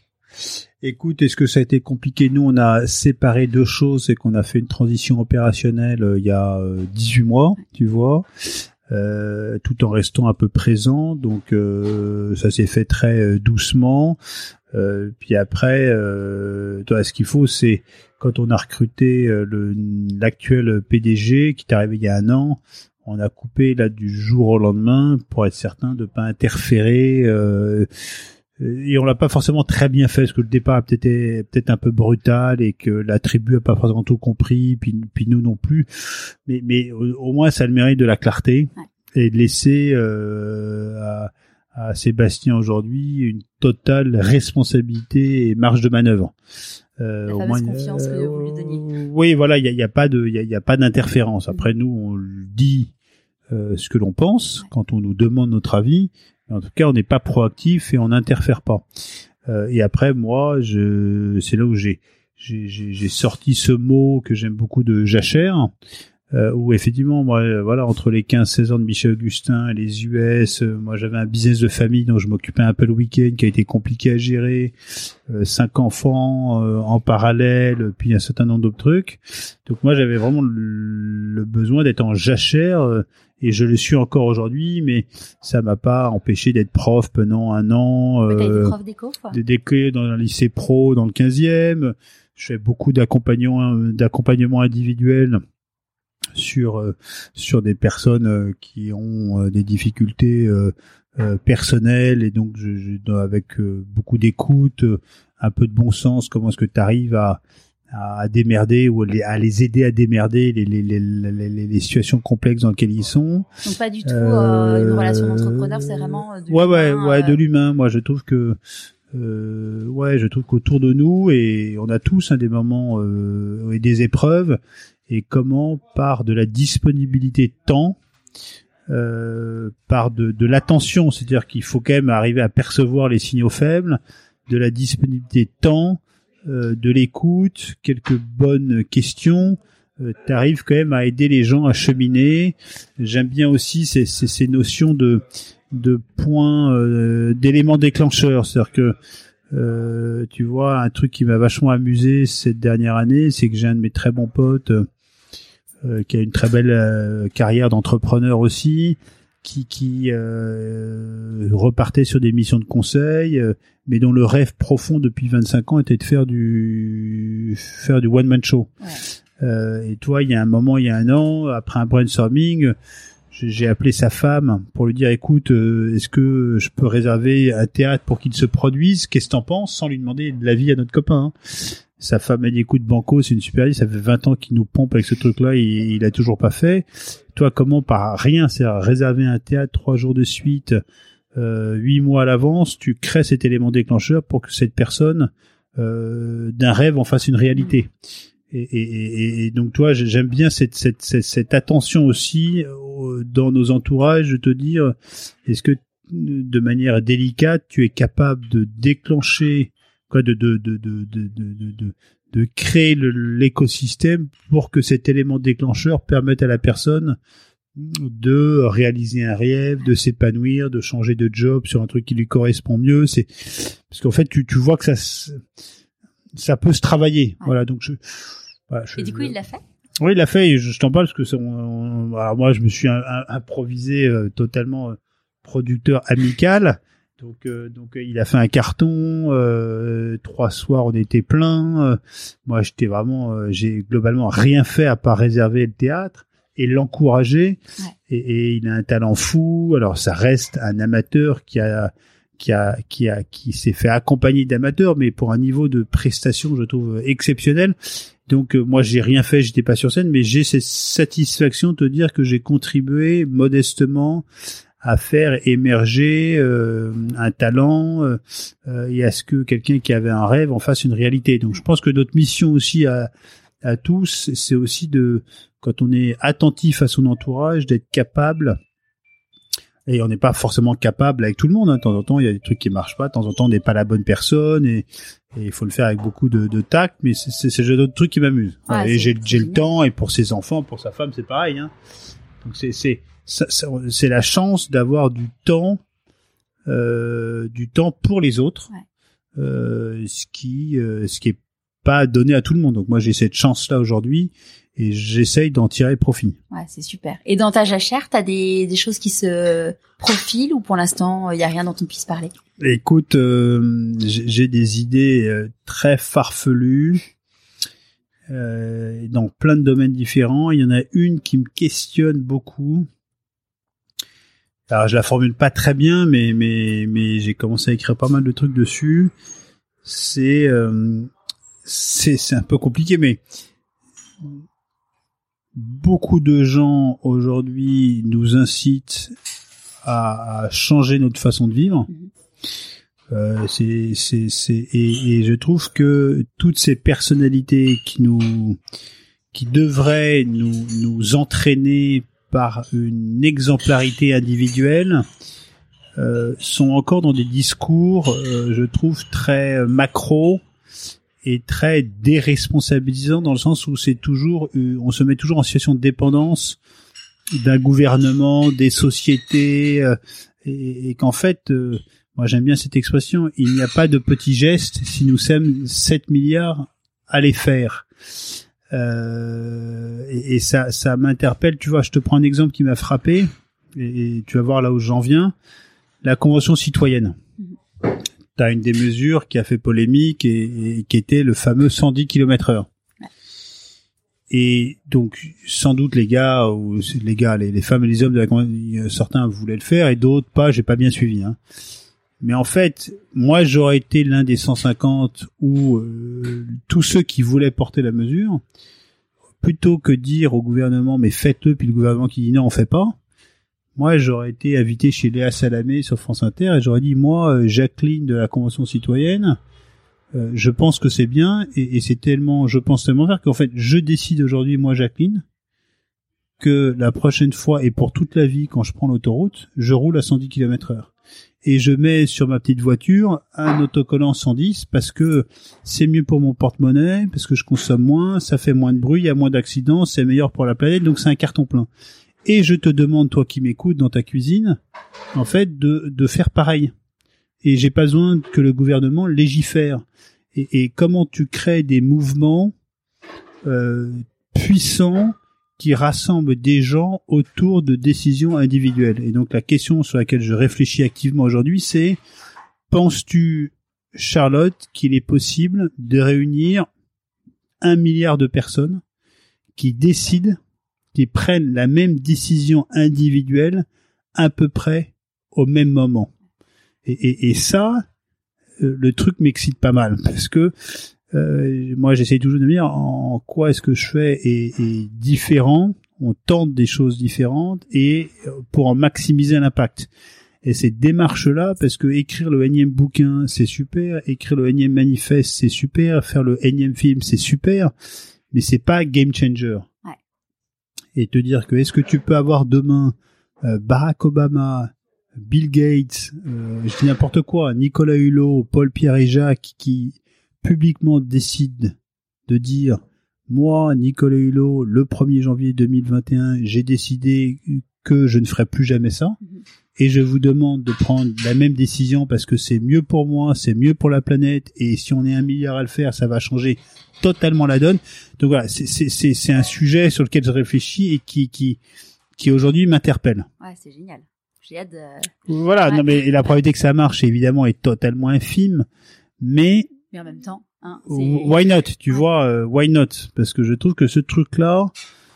Speaker 2: Écoute, est-ce que ça a été compliqué? Nous, on a séparé deux choses, c'est qu'on a fait une transition opérationnelle euh, il y a euh, dix-huit mois, tu vois, euh, tout en restant un peu présent. Donc, euh, ça s'est fait très euh, doucement. Euh, puis après, euh, toi, ce qu'il faut, c'est quand on a recruté euh, le, l'actuel P D G qui est arrivé il y a un an, on a coupé là du jour au lendemain pour être certain de pas interférer. Euh, Et on l'a pas forcément très bien fait, parce que le départ a peut-être été peut-être un peu brutal et que la tribu a pas forcément tout compris, puis, puis nous non plus. Mais, mais au, au moins, ça a le mérite de la clarté, ouais. et de laisser euh, à, à Sébastien aujourd'hui une totale responsabilité et marge de manœuvre.
Speaker 1: Euh, la au moins, confiance euh, que vous lui donniez.
Speaker 2: Oui, voilà, il y a, y a pas de, il y a, y a pas d'interférence. Après, mmh. nous, on dit euh, ce que l'on pense ouais. quand on nous demande notre avis. En tout cas, on n'est pas proactif et on n'interfère pas. Euh, et après, moi, je, c'est là où j'ai, j'ai, j'ai sorti ce mot que j'aime beaucoup de jachère, euh, où effectivement, moi, voilà, entre les quinze seize ans de Michel Augustin et les U S, euh, moi, j'avais un business de famille dont je m'occupais un peu le week-end, qui a été compliqué à gérer, euh, cinq enfants euh, en parallèle, puis un certain nombre d'autres trucs. Donc moi, j'avais vraiment le, le besoin d'être en jachère. Euh, Et je le suis encore aujourd'hui, mais ça m'a pas empêché d'être prof pendant un an.
Speaker 1: Euh, T'as été prof d'éco, quoi.
Speaker 2: D'éco dans un lycée pro dans le quinzième. Je fais beaucoup d'accompagnement, d'accompagnement individuel sur euh, sur des personnes euh, qui ont euh, des difficultés euh, euh, personnelles, et donc je, je avec euh, beaucoup d'écoute, euh, un peu de bon sens. Comment est-ce que tu arrives à à démerder ou à les aider à démerder les, les, les, les, les situations complexes dans lesquelles ils sont.
Speaker 1: Donc pas du tout euh, une relation d'entrepreneur, c'est vraiment de
Speaker 2: ouais,
Speaker 1: l'humain.
Speaker 2: Ouais, ouais,
Speaker 1: euh...
Speaker 2: de l'humain. Moi, je trouve que, euh, ouais, je trouve qu'autour de nous, et on a tous hein, des moments euh, et des épreuves, et comment par de la disponibilité de temps, euh, par de, de l'attention, c'est-à-dire qu'il faut quand même arriver à percevoir les signaux faibles, de la disponibilité de temps, Euh, de l'écoute, quelques bonnes questions, euh, t'arrives quand même à aider les gens à cheminer. J'aime bien aussi ces, ces, ces notions de, de points, euh, d'éléments déclencheurs. C'est-à-dire que, euh, tu vois, un truc qui m'a vachement amusé cette dernière année, c'est que j'ai un de mes très bons potes euh, qui a une très belle euh, carrière d'entrepreneur aussi, qui, qui euh, repartait sur des missions de conseil, euh, mais dont le rêve profond depuis vingt-cinq ans était de faire du faire du one man show. Ouais. Euh, et toi, il y a un moment, il y a un an, après un brainstorming, j'ai appelé sa femme pour lui dire, écoute, euh, est-ce que je peux réserver un théâtre pour qu'il se produise? Qu'est-ce que t'en penses? Sans lui demander de l'avis à notre copain. Hein. Sa femme m'a dit, écoute, Banco, c'est une super idée, ça fait vingt ans qu'il nous pompe avec ce truc-là, et il a toujours pas fait. Toi, comment, par rien, c'est à réserver un théâtre trois jours de suite, euh, huit mois à l'avance, tu crées cet élément déclencheur pour que cette personne euh, d'un rêve en fasse une réalité. Et, et, et donc toi, j'aime bien cette, cette, cette, cette attention aussi dans nos entourages, de te dire, est-ce que de manière délicate, tu es capable de déclencher, quoi, de, de, de, de, de, de, de, de créer le, l'écosystème pour que cet élément déclencheur permette à la personne de réaliser un rêve, de s'épanouir, de changer de job sur un truc qui lui correspond mieux. C'est parce qu'en fait, tu, tu vois que ça, ça peut se travailler. Ouais. Voilà, donc je. Voilà, je
Speaker 1: Et du coup, il l'a fait.
Speaker 2: Oui, il l'a fait. Et je, je t'en parle parce que c'est, on, on, alors moi, je me suis un, un, improvisé euh, totalement euh, producteur amical. Donc, euh, donc, il a fait un carton. Euh, trois soirs, on était plein. Euh, moi, j'étais vraiment, euh, j'ai globalement rien fait à part réserver le théâtre et l'encourager. Ouais. Et, et il a un talent fou. Alors, ça reste un amateur qui a, qui a, qui a, qui s'est fait accompagner d'amateurs, mais pour un niveau de prestation, je trouve exceptionnel. Donc, euh, moi, j'ai rien fait, j'étais pas sur scène, mais j'ai cette satisfaction de te dire que j'ai contribué modestement à faire émerger euh, un talent euh, euh, et à ce que quelqu'un qui avait un rêve en fasse une réalité. Donc, je pense que notre mission aussi à, à tous, c'est aussi de, quand on est attentif à son entourage, d'être capable, et on n'est pas forcément capable avec tout le monde, hein. De temps en temps, il y a des trucs qui marchent pas, de temps en temps, on n'est pas la bonne personne, et il faut le faire avec beaucoup de, de tact, mais c'est, c'est, c'est le genre de truc qui m'amuse. Ah, et j'ai, j'ai le temps, et pour ses enfants, pour sa femme, c'est pareil, hein. Donc, c'est, c'est, ça, ça, c'est la chance d'avoir du temps, euh, du temps pour les autres, ouais. euh, ce qui, euh, ce qui est pas donné à tout le monde. Donc moi j'ai cette chance-là aujourd'hui et j'essaye d'en tirer profit.
Speaker 1: Ouais, c'est super. Et dans ta jachère, t'as des, des choses qui se profilent ou pour l'instant il y a rien dont on puisse parler?
Speaker 2: Écoute, euh, j'ai, j'ai des idées euh, très farfelues euh, dans plein de domaines différents. Il y en a une qui me questionne beaucoup. Alors je la formule pas très bien, mais mais mais j'ai commencé à écrire pas mal de trucs dessus. C'est euh, c'est c'est un peu compliqué, mais beaucoup de gens aujourd'hui nous incitent à, à changer notre façon de vivre. Euh, c'est c'est c'est et, et je trouve que toutes ces personnalités qui nous qui devraient nous nous entraîner par une exemplarité individuelle, euh, sont encore dans des discours, euh, je trouve, très macro et très déresponsabilisants, dans le sens où c'est toujours, euh, on se met toujours en situation de dépendance d'un gouvernement, des sociétés, euh, et, et qu'en fait, euh, moi j'aime bien cette expression, il n'y a pas de petits gestes si nous sommes sept milliards à les faire. Euh, et, et ça, ça m'interpelle. Tu vois, je te prends un exemple qui m'a frappé, et, et tu vas voir là où j'en viens. La Convention citoyenne. Mmh. T'as une des mesures qui a fait polémique et, et qui était le fameux cent dix kilomètres heure. Ouais. Et donc, sans doute les gars, ou les gars, les, les femmes et les hommes de la Convention, certains voulaient le faire et d'autres pas. J'ai pas bien suivi, hein. Mais en fait, moi, j'aurais été l'un des cent cinquante ou euh, tous ceux qui voulaient porter la mesure, plutôt que dire au gouvernement, mais faites-le, puis le gouvernement qui dit non, on fait pas. Moi, j'aurais été invité chez Léa Salamé sur France Inter et j'aurais dit, moi, Jacqueline de la Convention citoyenne, euh, je pense que c'est bien et, et c'est tellement, je pense tellement faire qu'en fait, je décide aujourd'hui, moi, Jacqueline, que la prochaine fois et pour toute la vie, quand je prends l'autoroute, je roule à cent dix kilomètres heure. Et je mets sur ma petite voiture un autocollant cent dix parce que c'est mieux pour mon porte-monnaie, parce que je consomme moins, ça fait moins de bruit, il y a moins d'accidents, c'est meilleur pour la planète, donc c'est un carton plein. Et je te demande, toi qui m'écoutes dans ta cuisine, en fait, de, de faire pareil. Et j'ai pas besoin que le gouvernement légifère. Et, et comment tu crées des mouvements euh, puissants qui rassemble des gens autour de décisions individuelles. Et donc la question sur laquelle je réfléchis activement aujourd'hui, c'est, penses-tu, Charlotte, qu'il est possible de réunir un milliard de personnes qui décident, qui prennent la même décision individuelle à peu près au même moment? Et, et, et ça, euh, le truc m'excite pas mal, parce que Euh, moi, j'essaye toujours de me dire en quoi est-ce que je fais est, est différent. On tente des choses différentes et pour en maximiser l'impact. et cette démarche-là, parce que écrire le énième bouquin, c'est super, écrire le énième manifeste, c'est super, faire le énième film, c'est super, mais c'est pas game changer.
Speaker 1: Ouais.
Speaker 2: Et te dire que est-ce que tu peux avoir demain euh, Barack Obama, Bill Gates, euh, je dis n'importe quoi, Nicolas Hulot, Paul Pierre et Jacques, qui publiquement décident de dire moi, Nicolas Hulot, le premier janvier deux mille vingt et un, j'ai décidé que je ne ferai plus jamais ça. Mmh. Et je vous demande de prendre la même décision parce que c'est mieux pour moi, c'est mieux pour la planète. Et si on est un milliard à le faire, ça va changer totalement la donne. Donc voilà, c'est, c'est, c'est, c'est un sujet sur lequel je réfléchis et qui, qui, qui aujourd'hui m'interpelle.
Speaker 1: Ouais, c'est génial. J'ai hâte de...
Speaker 2: Voilà,
Speaker 1: ouais.
Speaker 2: non mais la probabilité que ça marche, évidemment, est totalement infime. Mais...
Speaker 1: Mais en même temps... Hein,
Speaker 2: why not, tu ouais. vois, euh, why not? Parce que je trouve que ce truc-là...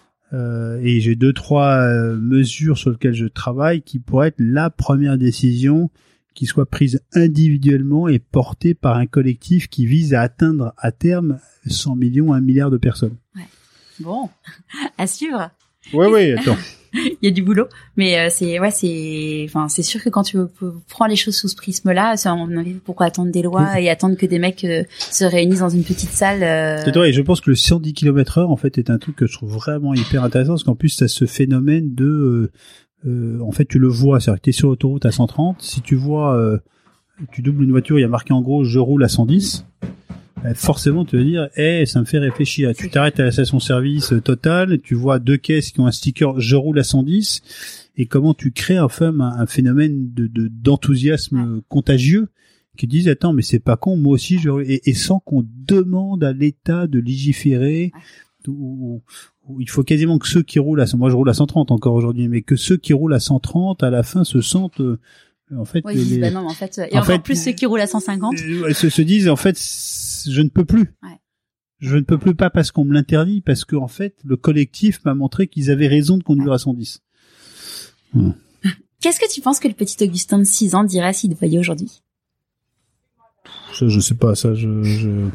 Speaker 2: Euh, et j'ai deux trois euh, mesures sur lesquelles je travaille qui pourraient être la première décision qui soit prise individuellement et portée par un collectif qui vise à atteindre à terme cent millions, un milliard de personnes.
Speaker 1: Ouais. Bon, à suivre.
Speaker 2: Ouais, ouais, attends.
Speaker 1: Il y a du boulot, mais euh, c'est ouais, c'est enfin c'est sûr que quand tu prends les choses sous ce prisme-là, c'est à mon avis pourquoi attendre des lois mmh. et attendre que des mecs euh, se réunissent dans une petite salle. Euh...
Speaker 2: C'est vrai, et je pense que le cent dix kilomètres heure en fait est un truc que je trouve vraiment hyper intéressant parce qu'en plus ça ce phénomène de euh, euh, en fait tu le vois, c'est-à-dire que t'es sur l'autoroute à cent trente, si tu vois euh, tu doubles une voiture, il y a marqué en gros je roule à cent dix. Forcément, tu vas dire, eh, hey, ça me fait réfléchir. Tu t'arrêtes à la station-service Total, tu vois deux caisses qui ont un sticker « Je roule à cent dix » et comment tu crées enfin un, un phénomène de, de d'enthousiasme ouais. contagieux qui disent « Attends, mais c'est pas con, moi aussi je roule » et, et sans qu'on demande à l'État de légiférer ouais. ou, ou il faut quasiment que ceux qui roulent à moi je roule à cent trente encore aujourd'hui, mais que ceux qui roulent à cent trente à la fin se sentent euh, en fait
Speaker 1: oui, ils disent, bah non, en fait et en encore fait, plus ceux qui roulent à cent cinquante
Speaker 2: euh, se, se disent en fait je ne peux plus. Ouais. Je ne peux plus pas parce qu'on me l'interdit, parce que en fait, le collectif m'a montré qu'ils avaient raison de conduire ouais. à cent dix.
Speaker 1: Hum. Qu'est-ce que tu penses que le petit Augustin de six ans dirait s'il te voyait aujourd'hui?
Speaker 2: Ça, je sais pas, ça, je, je...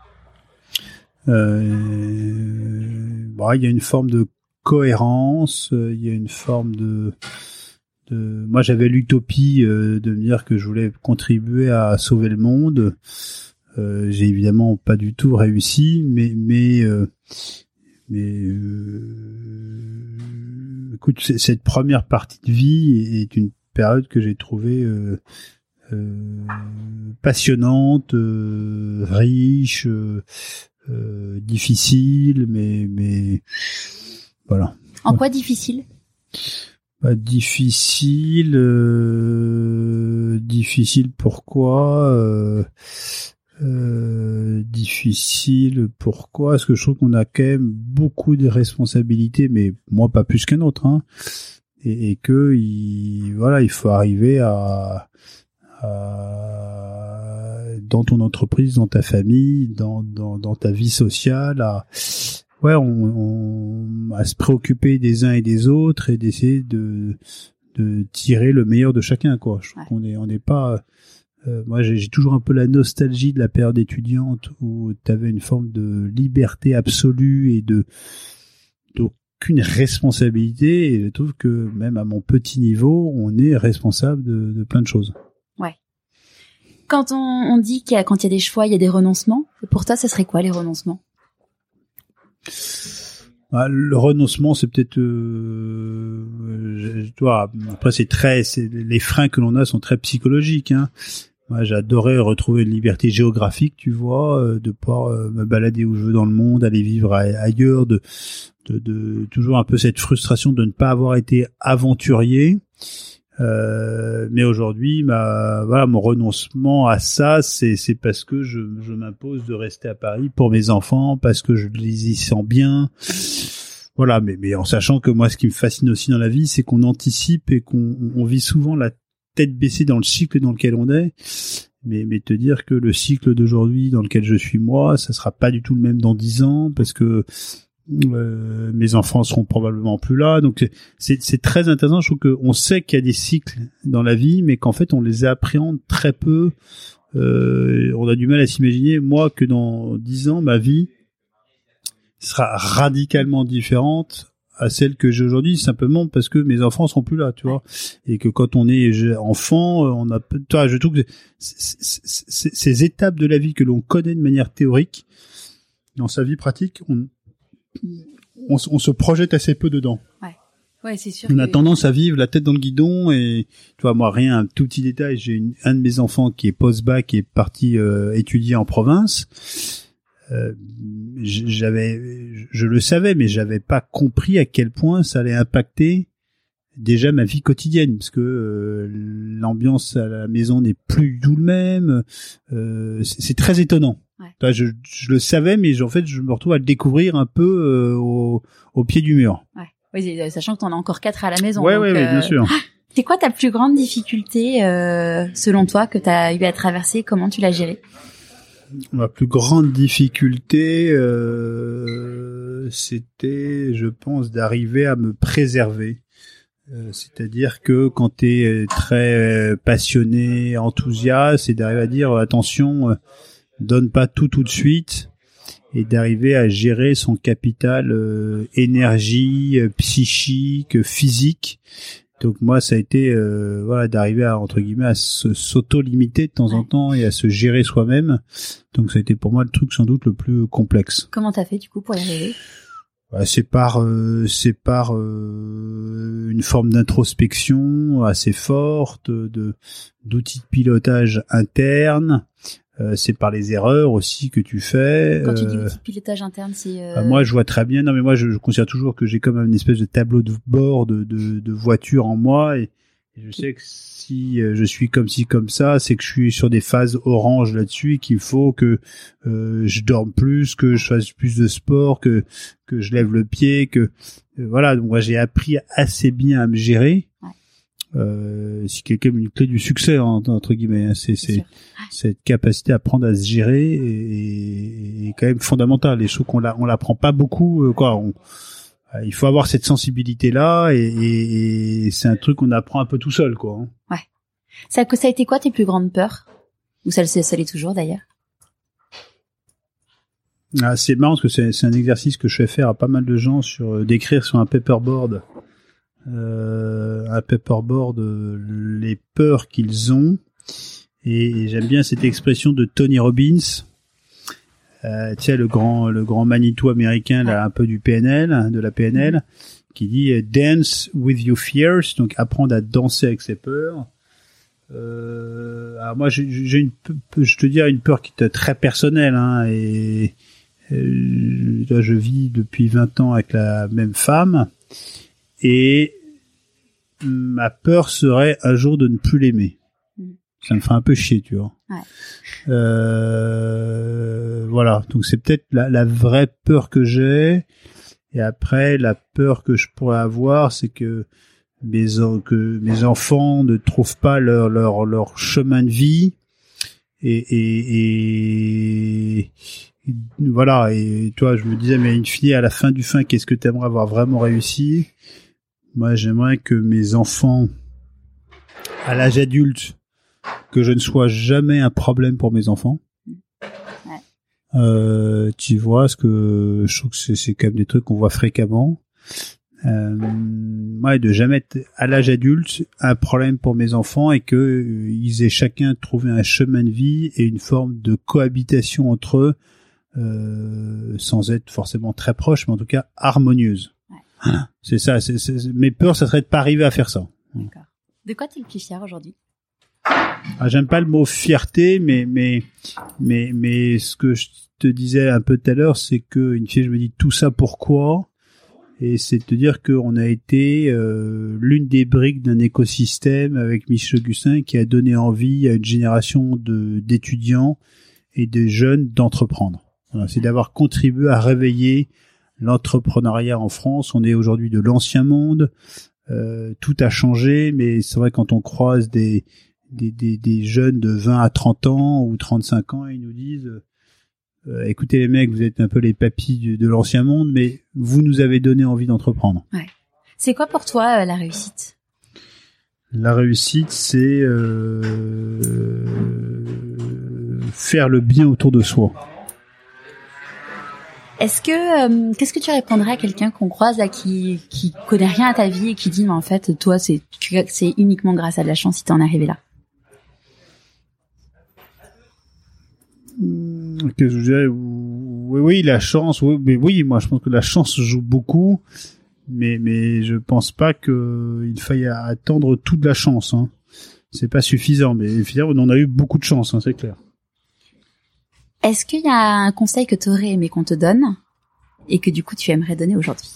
Speaker 2: Euh... Bon, il y a une forme de cohérence, il y a une forme de... de... Moi, j'avais l'utopie euh, de me dire que je voulais contribuer à sauver le monde. Euh, j'ai évidemment pas du tout réussi, mais mais euh, mais euh, écoute, c- cette première partie de vie est une période que j'ai trouvée euh, euh, passionnante, euh, riche, euh, euh, difficile, mais mais voilà.
Speaker 1: En quoi difficile?
Speaker 2: Bah, difficile, euh, difficile. Pourquoi? Euh, Euh, difficile. Pourquoi? Parce que je trouve qu'on a quand même beaucoup de responsabilités, mais moi pas plus qu'un autre, hein. Et, et que il, voilà, il faut arriver à, à dans ton entreprise, dans ta famille, dans dans, dans ta vie sociale, à ouais, on, on à se préoccuper des uns et des autres et d'essayer de de tirer le meilleur de chacun, quoi. Je trouve ouais. qu'on est on n'est pas Euh, moi, j'ai, j'ai toujours un peu la nostalgie de la période étudiante où tu avais une forme de liberté absolue et de d'aucune responsabilité. Et je trouve que même à mon petit niveau, on est responsable de, de plein de choses.
Speaker 1: Ouais. Quand on, on dit qu'il y a, quand il y a des choix, il y a des renoncements. Pour toi, ça serait quoi les renoncements?
Speaker 2: Ah, le renoncement, c'est peut-être, euh, je, tu vois, après c'est très, c'est, les freins que l'on a sont très psychologiques, hein. Moi, j'adorais retrouver une liberté géographique, tu vois, euh, de pouvoir euh, me balader où je veux dans le monde, aller vivre a- ailleurs, de, de, de toujours un peu cette frustration de ne pas avoir été aventurier. Euh, mais aujourd'hui, ma, voilà, mon renoncement à ça, c'est, c'est parce que je, je m'impose de rester à Paris pour mes enfants, parce que je les y sens bien. Voilà, mais, mais en sachant que moi, ce qui me fascine aussi dans la vie, c'est qu'on anticipe et qu'on on vit souvent la tête baissée dans le cycle dans lequel on est. Mais, mais te dire que le cycle d'aujourd'hui dans lequel je suis moi, ça sera pas du tout le même dans dix ans, parce que Euh, mes enfants seront probablement plus là, donc c'est, c'est très intéressant. Je trouve qu'on sait qu'il y a des cycles dans la vie, mais qu'en fait on les appréhende très peu. Euh, on a du mal à s'imaginer, moi, que dans dix ans ma vie sera radicalement différente à celle que j'ai aujourd'hui, simplement parce que mes enfants sont plus là, tu vois, et que quand on est enfant, on a, toi, je trouve que c- c- c- ces étapes de la vie que l'on connaît de manière théorique, dans sa vie pratique, on, on, on se projette assez peu dedans.
Speaker 1: Ouais. Ouais, c'est sûr.
Speaker 2: On
Speaker 1: que...
Speaker 2: a tendance à vivre la tête dans le guidon et, tu vois, moi, rien, un tout petit détail, j'ai une, un de mes enfants qui est post-bac, qui est parti euh, étudier en province. Euh, j'avais, je le savais, mais j'avais pas compris à quel point ça allait impacter déjà ma vie quotidienne, parce que euh, l'ambiance à la maison n'est plus du tout le même. Euh, c'est, c'est très étonnant. Ouais. Enfin, je, je le savais, mais en fait, je me retrouve à le découvrir un peu euh, au, au pied du mur.
Speaker 1: Ouais. Oui, sachant que t'en as encore quatre à la maison.
Speaker 2: Ouais,
Speaker 1: donc,
Speaker 2: ouais,
Speaker 1: euh...
Speaker 2: ouais, bien sûr.
Speaker 1: C'est quoi ta plus grande difficulté, euh, selon toi, que t'as eu à traverser? Comment tu l'as gérée?
Speaker 2: Ma plus grande difficulté, euh, c'était, je pense, d'arriver à me préserver. Euh, c'est-à-dire que quand t'es très passionné, enthousiaste, c'est d'arriver à dire attention, euh, donne pas tout tout de suite, et d'arriver à gérer son capital euh, énergie, euh, psychique, physique. Donc moi, ça a été euh, voilà, d'arriver à, entre guillemets, à se, s'auto-limiter de temps en temps et à se gérer soi-même. Donc ça a été pour moi le truc sans doute le plus complexe.
Speaker 1: Comment t'as fait du coup pour y arriver?
Speaker 2: Bah, c'est par euh, c'est par euh, une forme d'introspection assez forte, de d'outils de pilotage interne. Euh, c'est par les erreurs aussi que tu fais.
Speaker 1: Quand tu dis
Speaker 2: euh,
Speaker 1: outil de pilotage interne, c'est... Euh...
Speaker 2: Bah, moi, je vois très bien. Non, mais moi, je, je considère toujours que j'ai comme une espèce de tableau de bord de, de, de voiture en moi. Et, et je sais que si euh, je suis comme ci, comme ça, c'est que je suis sur des phases orange là-dessus et qu'il faut que euh, je dorme plus, que je fasse plus de sport, que, que je lève le pied, que... Euh, voilà, donc moi, j'ai appris assez bien à me gérer. Ouais. Euh, c'est quand même une clé du succès, hein, entre guillemets. Hein. C'est, c'est, c'est cette capacité à apprendre à se gérer est, est quand même fondamentale. Les choses qu'on la, on l'apprend pas beaucoup, euh, quoi. On, euh, il faut avoir cette sensibilité-là et, et, et c'est un truc qu'on apprend un peu tout seul, quoi. Hein.
Speaker 1: Ouais. Ça, ça a été quoi tes plus grandes peurs? Ou ça, ça l'est toujours d'ailleurs?
Speaker 2: Ah, c'est marrant parce que c'est, c'est un exercice que je fais faire à pas mal de gens sur euh, d'écrire sur un paperboard. Euh, un paperboard euh, les peurs qu'ils ont et, et j'aime bien cette expression de Tony Robbins, euh, tu sais le grand le grand Manitou américain là, un peu du P N L, de la P N L, qui dit dance with your fears, donc apprendre à danser avec ses peurs. Euh, alors moi j'ai, j'ai une je te dirais une peur qui est très personnelle, hein, et euh, là je vis depuis vingt ans avec la même femme. Et ma peur serait un jour de ne plus l'aimer. Mmh. Ça me ferait un peu chier, tu vois. Ouais. Euh, voilà. Donc c'est peut-être la, la vraie peur que j'ai. Et après, la peur que je pourrais avoir, c'est que mes, que mes enfants ne trouvent pas leur, leur, leur chemin de vie. Et, et, et, et voilà. Et toi, je me disais, mais in fine, à la fin du fin, qu'est-ce que tu aimerais avoir vraiment réussi? Moi, j'aimerais que mes enfants, à l'âge adulte, que je ne sois jamais un problème pour mes enfants. Ouais. Euh, tu vois, parce que je trouve que c'est, c'est quand même des trucs qu'on voit fréquemment. Euh, ouais, de jamais être, à l'âge adulte, un problème pour mes enfants et que euh, ils aient chacun trouvé un chemin de vie et une forme de cohabitation entre eux, euh, sans être forcément très proches, mais en tout cas harmonieuse. Voilà. C'est ça, c'est, c'est, mes peurs, ça serait de pas arriver à faire ça.
Speaker 1: D'accord. De quoi t'es le plus fier aujourd'hui?
Speaker 2: Ah, j'aime pas le mot fierté, mais, mais, mais, mais ce que je te disais un peu tout à l'heure, c'est que, une fois, je me dis tout ça pourquoi? Et c'est de te dire qu'on a été, euh, l'une des briques d'un écosystème avec Michel Augustin qui a donné envie à une génération de, d'étudiants et de jeunes d'entreprendre. Voilà, c'est d'avoir contribué à réveiller l'entrepreneuriat en France. On est aujourd'hui de l'ancien monde, euh, tout a changé, mais c'est vrai quand on croise des, des, des, des jeunes de vingt à trente ans ou trente-cinq ans, ils nous disent euh, écoutez les mecs, vous êtes un peu les papis de, de l'ancien monde, mais vous nous avez donné envie d'entreprendre.
Speaker 1: Ouais. C'est quoi pour toi euh, la réussite?
Speaker 2: La réussite, c'est euh, faire le bien autour de soi.
Speaker 1: Est-ce que euh, qu'est-ce que tu répondrais à quelqu'un qu'on croise là qui qui connaît rien à ta vie et qui dit mais en fait toi c'est c'est uniquement grâce à de la chance si t'en es arrivé là.
Speaker 2: Qu'est-ce que je dirais? Oui, oui, la chance. Oui, mais oui, moi je pense que la chance joue beaucoup, mais mais je pense pas que il faille attendre toute la chance. Hein. C'est pas suffisant, mais finalement on a eu beaucoup de chance, hein, c'est clair.
Speaker 1: Est-ce qu'il y a un conseil que tu aurais aimé qu'on te donne et que du coup tu aimerais donner aujourd'hui?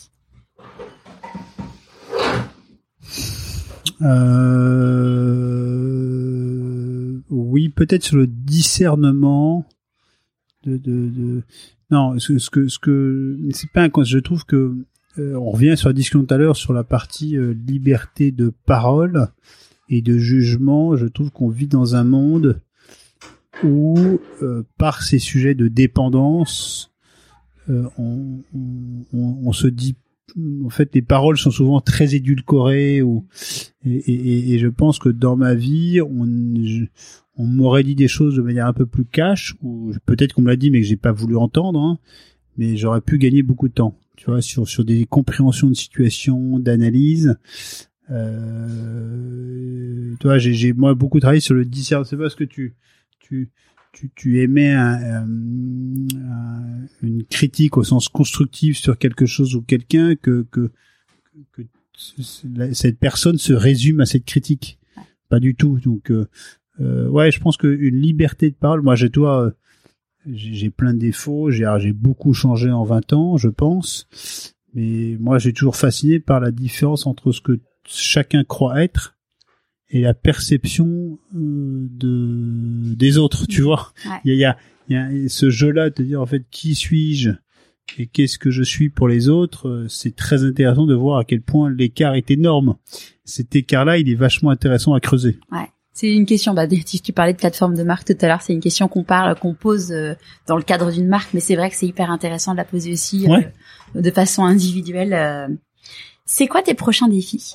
Speaker 2: euh... Oui, peut-être sur le discernement de, de, de... non, ce, ce que, ce que, c'est pas un conseil. Je trouve que euh, on revient sur la discussion tout à l'heure sur la partie euh, liberté de parole et de jugement. Je trouve qu'on vit dans un monde où, euh, par ces sujets de dépendance, euh, on, on, on se dit, en fait, les paroles sont souvent très édulcorées, ou, et, et, et je pense que dans ma vie, on, je, on m'aurait dit des choses de manière un peu plus cash, ou peut-être qu'on me l'a dit, mais que j'ai pas voulu entendre, hein, mais j'aurais pu gagner beaucoup de temps, tu vois, sur, sur des compréhensions de situation, d'analyse. Euh, tu vois, j'ai, j'ai, moi, beaucoup travaillé sur le discernement. C'est parce que tu, tu, tu, tu émets un, un, un, une critique au sens constructif sur quelque chose ou quelqu'un que, que, que, que cette personne se résume à cette critique. Pas du tout. Donc, euh, euh, ouais, je pense qu'une liberté de parole, moi, j'ai, toi, j'ai, j'ai plein de défauts, j'ai, j'ai beaucoup changé en vingt ans, je pense. Mais moi, j'ai toujours fasciné par la différence entre ce que chacun croit être et la perception euh, de des autres, tu vois.
Speaker 1: Ouais.
Speaker 2: Il y a, il y a, il y a ce jeu-là de te dire en fait qui suis-je et qu'est-ce que je suis pour les autres. C'est très intéressant de voir à quel point l'écart est énorme. Cet écart-là, il est vachement intéressant à creuser.
Speaker 1: Ouais. C'est une question, bah, tu parlais de plateforme de marque tout à l'heure, c'est une question qu'on parle, qu'on pose euh, dans le cadre d'une marque, mais c'est vrai que c'est hyper intéressant de la poser aussi euh,
Speaker 2: ouais.
Speaker 1: de façon individuelle. Euh. C'est quoi tes prochains défis?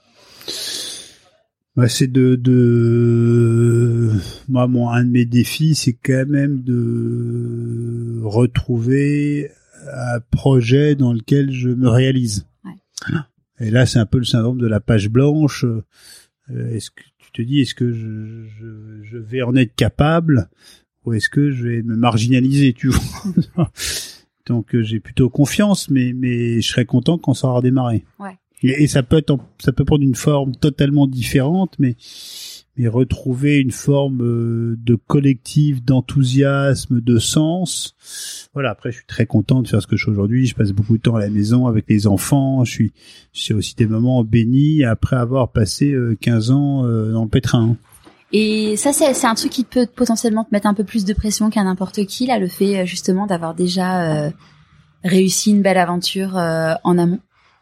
Speaker 2: Bah, c'est de, de, moi, mon, un de mes défis, c'est quand même de retrouver un projet dans lequel je me réalise.
Speaker 1: Ouais.
Speaker 2: Et là, c'est un peu le syndrome de la page blanche. Est-ce que tu te dis, est-ce que je, je, je vais en être capable ou est-ce que je vais me marginaliser, tu vois? Donc, j'ai plutôt confiance, mais, mais je serais content quand ça aura démarré.
Speaker 1: Ouais.
Speaker 2: Et, et ça peut être, ça peut prendre une forme totalement différente, mais, mais retrouver une forme euh, de collectif, d'enthousiasme, de sens. Voilà. Après, je suis très content de faire ce que je fais aujourd'hui. Je passe beaucoup de temps à la maison avec les enfants. Je suis, c'est aussi des moments bénis après avoir passé euh, quinze ans euh, dans le pétrin.
Speaker 1: Et ça, c'est, c'est un truc qui peut potentiellement te mettre un peu plus de pression qu'à n'importe qui, là, le fait justement d'avoir déjà euh, réussi une belle aventure euh, en amont.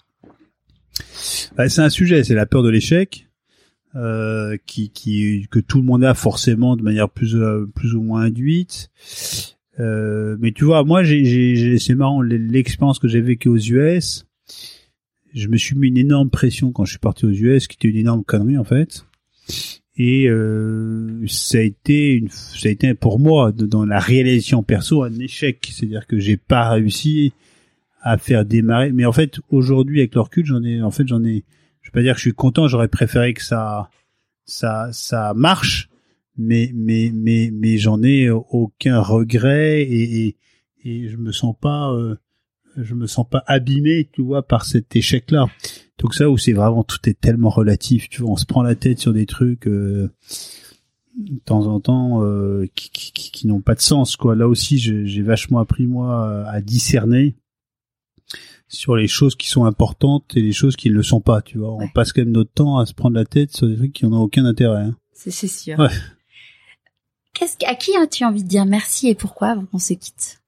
Speaker 2: Bah, c'est un sujet, c'est la peur de l'échec, euh, qui, qui, que tout le monde a forcément de manière plus, euh, plus ou moins induite. Euh, mais tu vois, moi, j'ai, j'ai, j'ai, c'est marrant, l'expérience que j'ai vécue aux U S, je me suis mis une énorme pression quand je suis parti aux U S, qui était une énorme connerie en fait. Et euh, ça a été, une, ça a été pour moi dans la réalisation perso un échec, c'est-à-dire que j'ai pas réussi à faire démarrer. Mais en fait, aujourd'hui, avec le recul, j'en ai, en fait, j'en ai, je vais pas dire que je suis content, j'aurais préféré que ça, ça, ça marche, mais, mais, mais, mais j'en ai aucun regret et, et, et je me sens pas, euh, je me sens pas abîmé, tu vois, par cet échec-là. Donc ça, où c'est vraiment, tout est tellement relatif, tu vois, on se prend la tête sur des trucs, euh, de temps en temps, euh, qui, qui, qui, qui n'ont pas de sens, quoi. Là aussi, j'ai, j'ai vachement appris, moi, à discerner sur les choses qui sont importantes et les choses qui ne le sont pas, tu vois. Ouais. On passe quand même notre temps à se prendre la tête sur des trucs qui n'en ont aucun intérêt. Hein.
Speaker 1: C'est, c'est sûr.
Speaker 2: Ouais.
Speaker 1: Qu'est-ce, à qui as-tu envie de dire merci et pourquoi avant qu'on se quitte?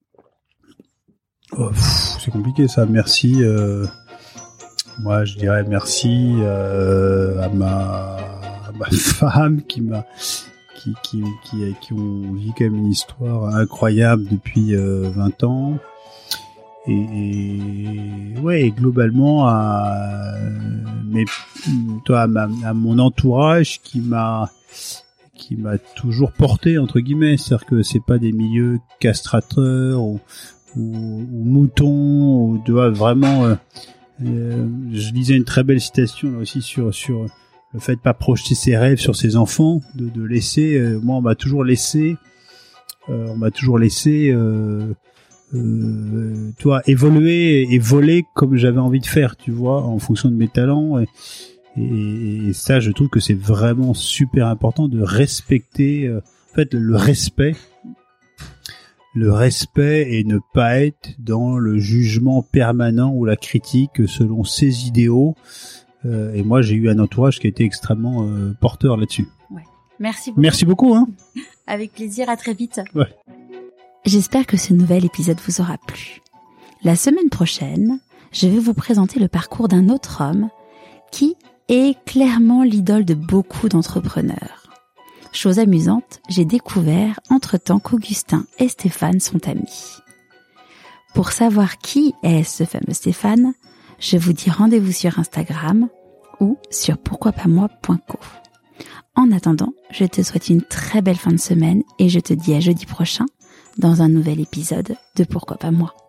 Speaker 2: Oh, pff, c'est compliqué ça. Merci. Euh, moi, je dirais merci euh, à ma, à ma femme qui m'a, qui, qui, qui, qui ont vécu quand même une histoire incroyable depuis euh, vingt ans. Et, et ouais, globalement à mais toi à, ma, à mon entourage qui m'a qui m'a toujours porté entre guillemets, c'est-à-dire que c'est pas des milieux castrateurs ou ou, ou mouton, ou doit vraiment. Euh, euh, je lisais une très belle citation là aussi sur sur le fait de pas projeter ses rêves sur ses enfants, de, de laisser. Euh, moi, on m'a toujours laissé, euh, on m'a toujours laissé, euh, euh, toi, évoluer et voler comme j'avais envie de faire, tu vois, en fonction de mes talents. Et, et, et ça, je trouve que c'est vraiment super important de respecter, euh, en fait, le respect. Le respect et ne pas être dans le jugement permanent ou la critique selon ses idéaux. Euh, et moi, j'ai eu un entourage qui a été extrêmement euh, porteur là-dessus.
Speaker 1: Ouais. Merci beaucoup.
Speaker 2: Merci beaucoup. Hein.
Speaker 1: Avec plaisir, à très vite.
Speaker 2: Ouais.
Speaker 1: J'espère que ce nouvel épisode vous aura plu. La semaine prochaine, je vais vous présenter le parcours d'un autre homme qui est clairement l'idole de beaucoup d'entrepreneurs. Chose amusante, j'ai découvert entre-temps qu'Augustin et Stéphane sont amis. Pour savoir qui est ce fameux Stéphane, je vous dis rendez-vous sur Instagram ou sur pourquoi pas moi point co. En attendant, je te souhaite une très belle fin de semaine et je te dis à jeudi prochain dans un nouvel épisode de Pourquoi pas moi.